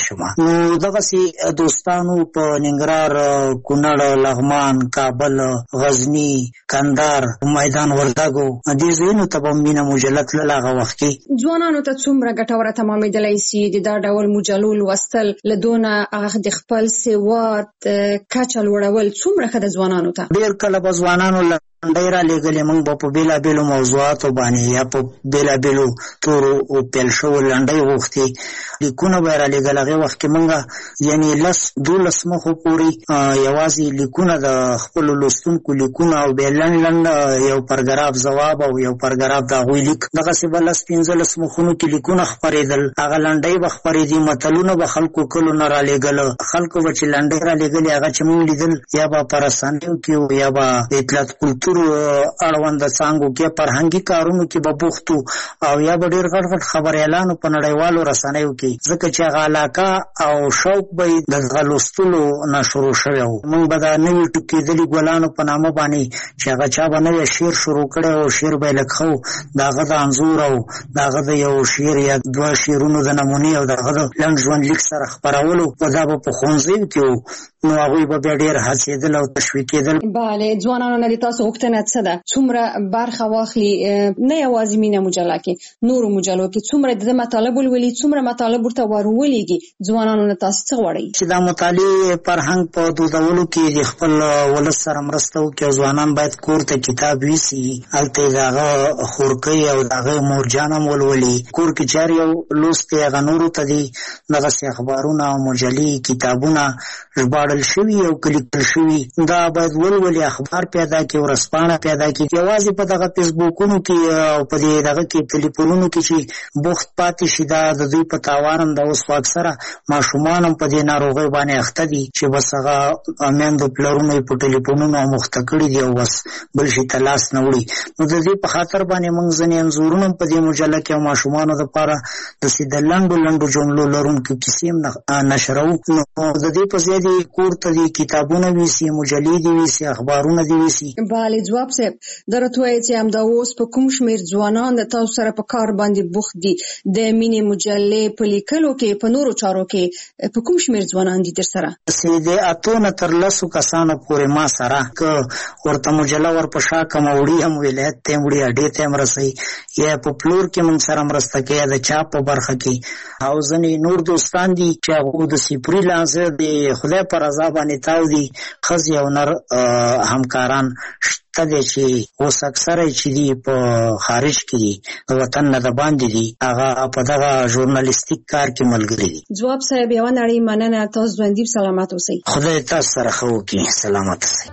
شم. نو دغسې دوستانو په ننګرهار، کونړ، لغمان، کابل، غزني، کندهار، میدان وردګو دې ځایونو ته به مینه مجله تلله هغه وخت کې. ځوانانو ته څومره ګټوره تمامېدلی سي د دا ډول مجلو لوستل، له دونه هغه د خپل سواد کچه لوړول څومره ښه د ځوانانو ته؟ ډېر کله به ځوانانو لنډۍ را لېږلې، موږ به په بېلابېلو موضوعاتو باندې یا په بېلابېلو تورو پیل شوو لنډۍ غوښتې لیکونه به یې را لېږل. هغې وخت کې موږ یعنې 10-12 مخو پورې یوازې لیکونه د خپلو لوستونکو لیکونه او بیا لنډ یو پرګراف ځواب او یو پرګراف د هغوی لیک، دغسې به 10-15 مخونو کې لیکونه خپرېدل. هغه لنډۍ به خپرېدې، متلونه به خلکو کلو نه را لېږل. خلکو به چې لنډۍ را لېږلې هغه چې موږ لیدل یا به په رسنیو کې یا به د اطلاعات کلتور اړونده څانګو کې فرهنګي کارونو کې به بوخت وو او یا به ډېر غټ غټ خبریالانو په نړیوالو رسنیو کې، ځکه چې هغه علاقه او شوق به یې د هغه لوستلو نه شروع شوی و. موږ به د نوي ټوکېدلي ګلانو په نامه باندې چې هغه چا به نوی شعر شروع کړی او شعر به یې لږ ښه و، د هغه د انځور او د هغه د یو شعر یا 2 شعرونو د نمونې او د هغه د لنډ ژوند لیک سره خپرولو، دا به په ښوونځیو کې و. نو هغوی به بیا ډېر هڅېدل او تشویقېدل. بله، ځوانانو نه د تاسو غوښتنه څه ده؟ څومره برخه واخلي، نه یوازې مینه مجله کې، نورو مجلو کې څومره د مطالب ولولي، څومره مطالب ورته ورولېږي؟ ځوانانو نه تاسو څه غواړئ؟ چې دا مطالعې فرهنګ په دودولو کې د خپل ولس سره مرسته وکړي او ځوانان باید کور ته کتاب یوسي، هلته یې د هغه خورکۍ او د هغه مورجان هم ولولي. کور کې چې هر یو لوست دی هغه نورو ته دي دغسې اخبارونه او مجلې کتابونه ژباړل شوي او کلیکل شوي دا باید ولولي، اخبار پیدا کړي، ورځپاڼه پیدا کړي. یوازې په دغه فیسبوکونو کې او په دې دغه کې ټلیفونونو کې چې بوخت پاتې شي دا د دوی په تاوان هم ده. اوس اکثره ماشومان هم په دې ناروغۍ باندې اخته دي چې بس هغه میندو پلرونو یې په ټلیفونونو مخته کړي دي او بس بل شي ته لاس نه وړي. نو د دې په خاطر باندې موږ ځینې انځورونه هم په دې مجله کې او ماشومانو دپاره داسې د لنډو جملو لرونکو کیسې هم نشروو. نو د دې په ځای دې کور ته دې کتابونه ویسي، مجلې دې ویسي، اخبارونه دې ویسي. بله ځواب صاحب، دا راته وایي چې همدا اوس په کوم شمېر ځوانان د تاسو سره په کار باندې بوخت دي د مینې مجلې په لیکلو کې، په نورو چارو کې په کوم شمېر ځوانان دي در سره؟ د 8 نه تر 10 کسانو پورې ما سره که ورته مجله ورپشا کم وړي هم ولایت ته هم وړي، اډې ته هم رسوي، یا په پلور کې موږ سره مرسته کوي، یا د چاپ په برخه کې. او ځینې نور دوستان دي چې هغو د سپري لانسه د خدای په رضا باندې تاو دي، ښځې او نر همکاران شته دی چې اوس اکثره چې دي په خارج کې دي، د وطن نه د باندې دي، هغه په دغه ژورنالیستیک کار کې ملګري دي. ځواب صاحب، یوه نړۍ مننه، تاسو ژوندي سلامت اوسئ. خدای تاسو سره ښه وکړي، سلامت اوسئ.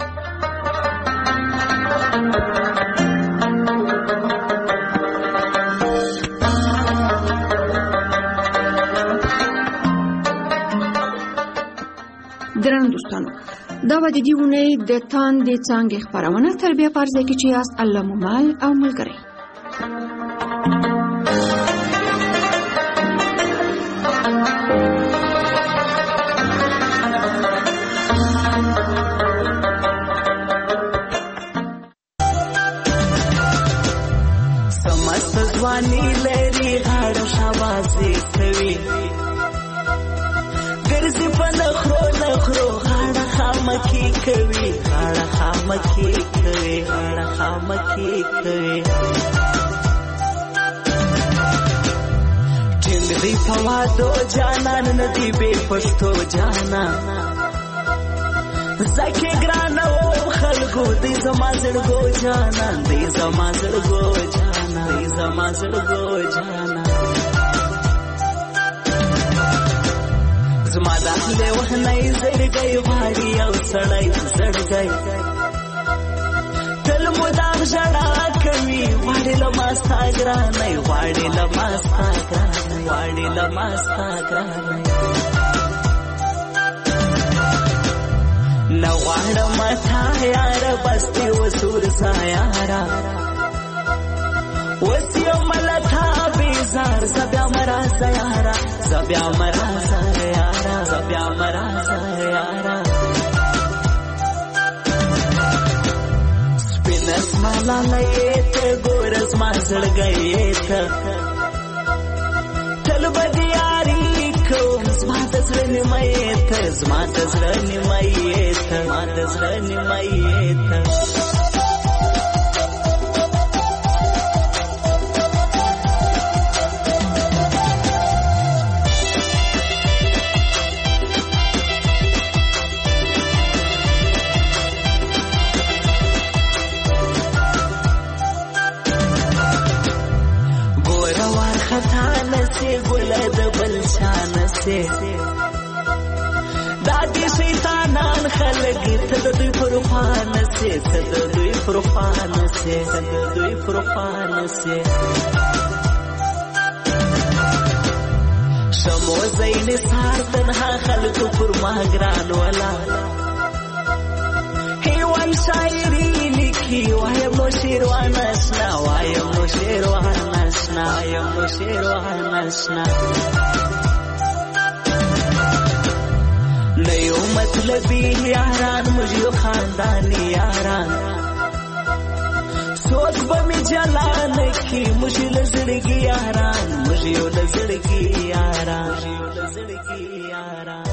درنو دوستانو، دا به د دې اونۍ د تاندې څانګې خپرونه تر بیا په ارزه کې چې یاست الله مو مل او ملګری. سمست ځواني لري غاړه شاباسي کوي، ګرځي په نخرو غاړه خامکي کوي، غاړه خامکي کوي، غاړه خامکي کوي. ټینګ دی په وادو جانان ندی بې پښتو جانان، زکه ګرانه و خلکو دی زما زړګو جانان، دی زما زړګو جانان، دی زما زړګو جانان. زما داخله وهنای زړګي غواړي او سړی زړګي تل مو دا ژړا کوي، غواړي له ما ستا ګرانه، غواړي له ما ستا ګرانه، غواړي له ما ستا ګرانه. نه غواړم تا یاره بستي وسور سایاره، وسیو ملتا بیزار زبیا مرازا یارا، زبیا مرازا یارا، زبیا مرازا یارا. سپینس مالا لیت گورس ما زړګیت تل بدیاری کوم زړه نیمه ته زما د زړه نیمه ته ما د زړه نیمه ته ګله د بل شان سي دا دي شیطانان خلک ته د دوی پروفان سي ته د دوی پروفان سي ته د دوی پروفان سي شمو زین سار تنها خلکو پر ما ګران ولا هیوان شاعري لیکي وایم نو شیروان اسنا وایم نو شیروان اسنا وایم نو شیروان اسنا نیو مطلبی یاران مجھو خاندانی یاران سوچ بمی جلان کی مجھے لزڑگی یاران مجھے لزڑگی یاران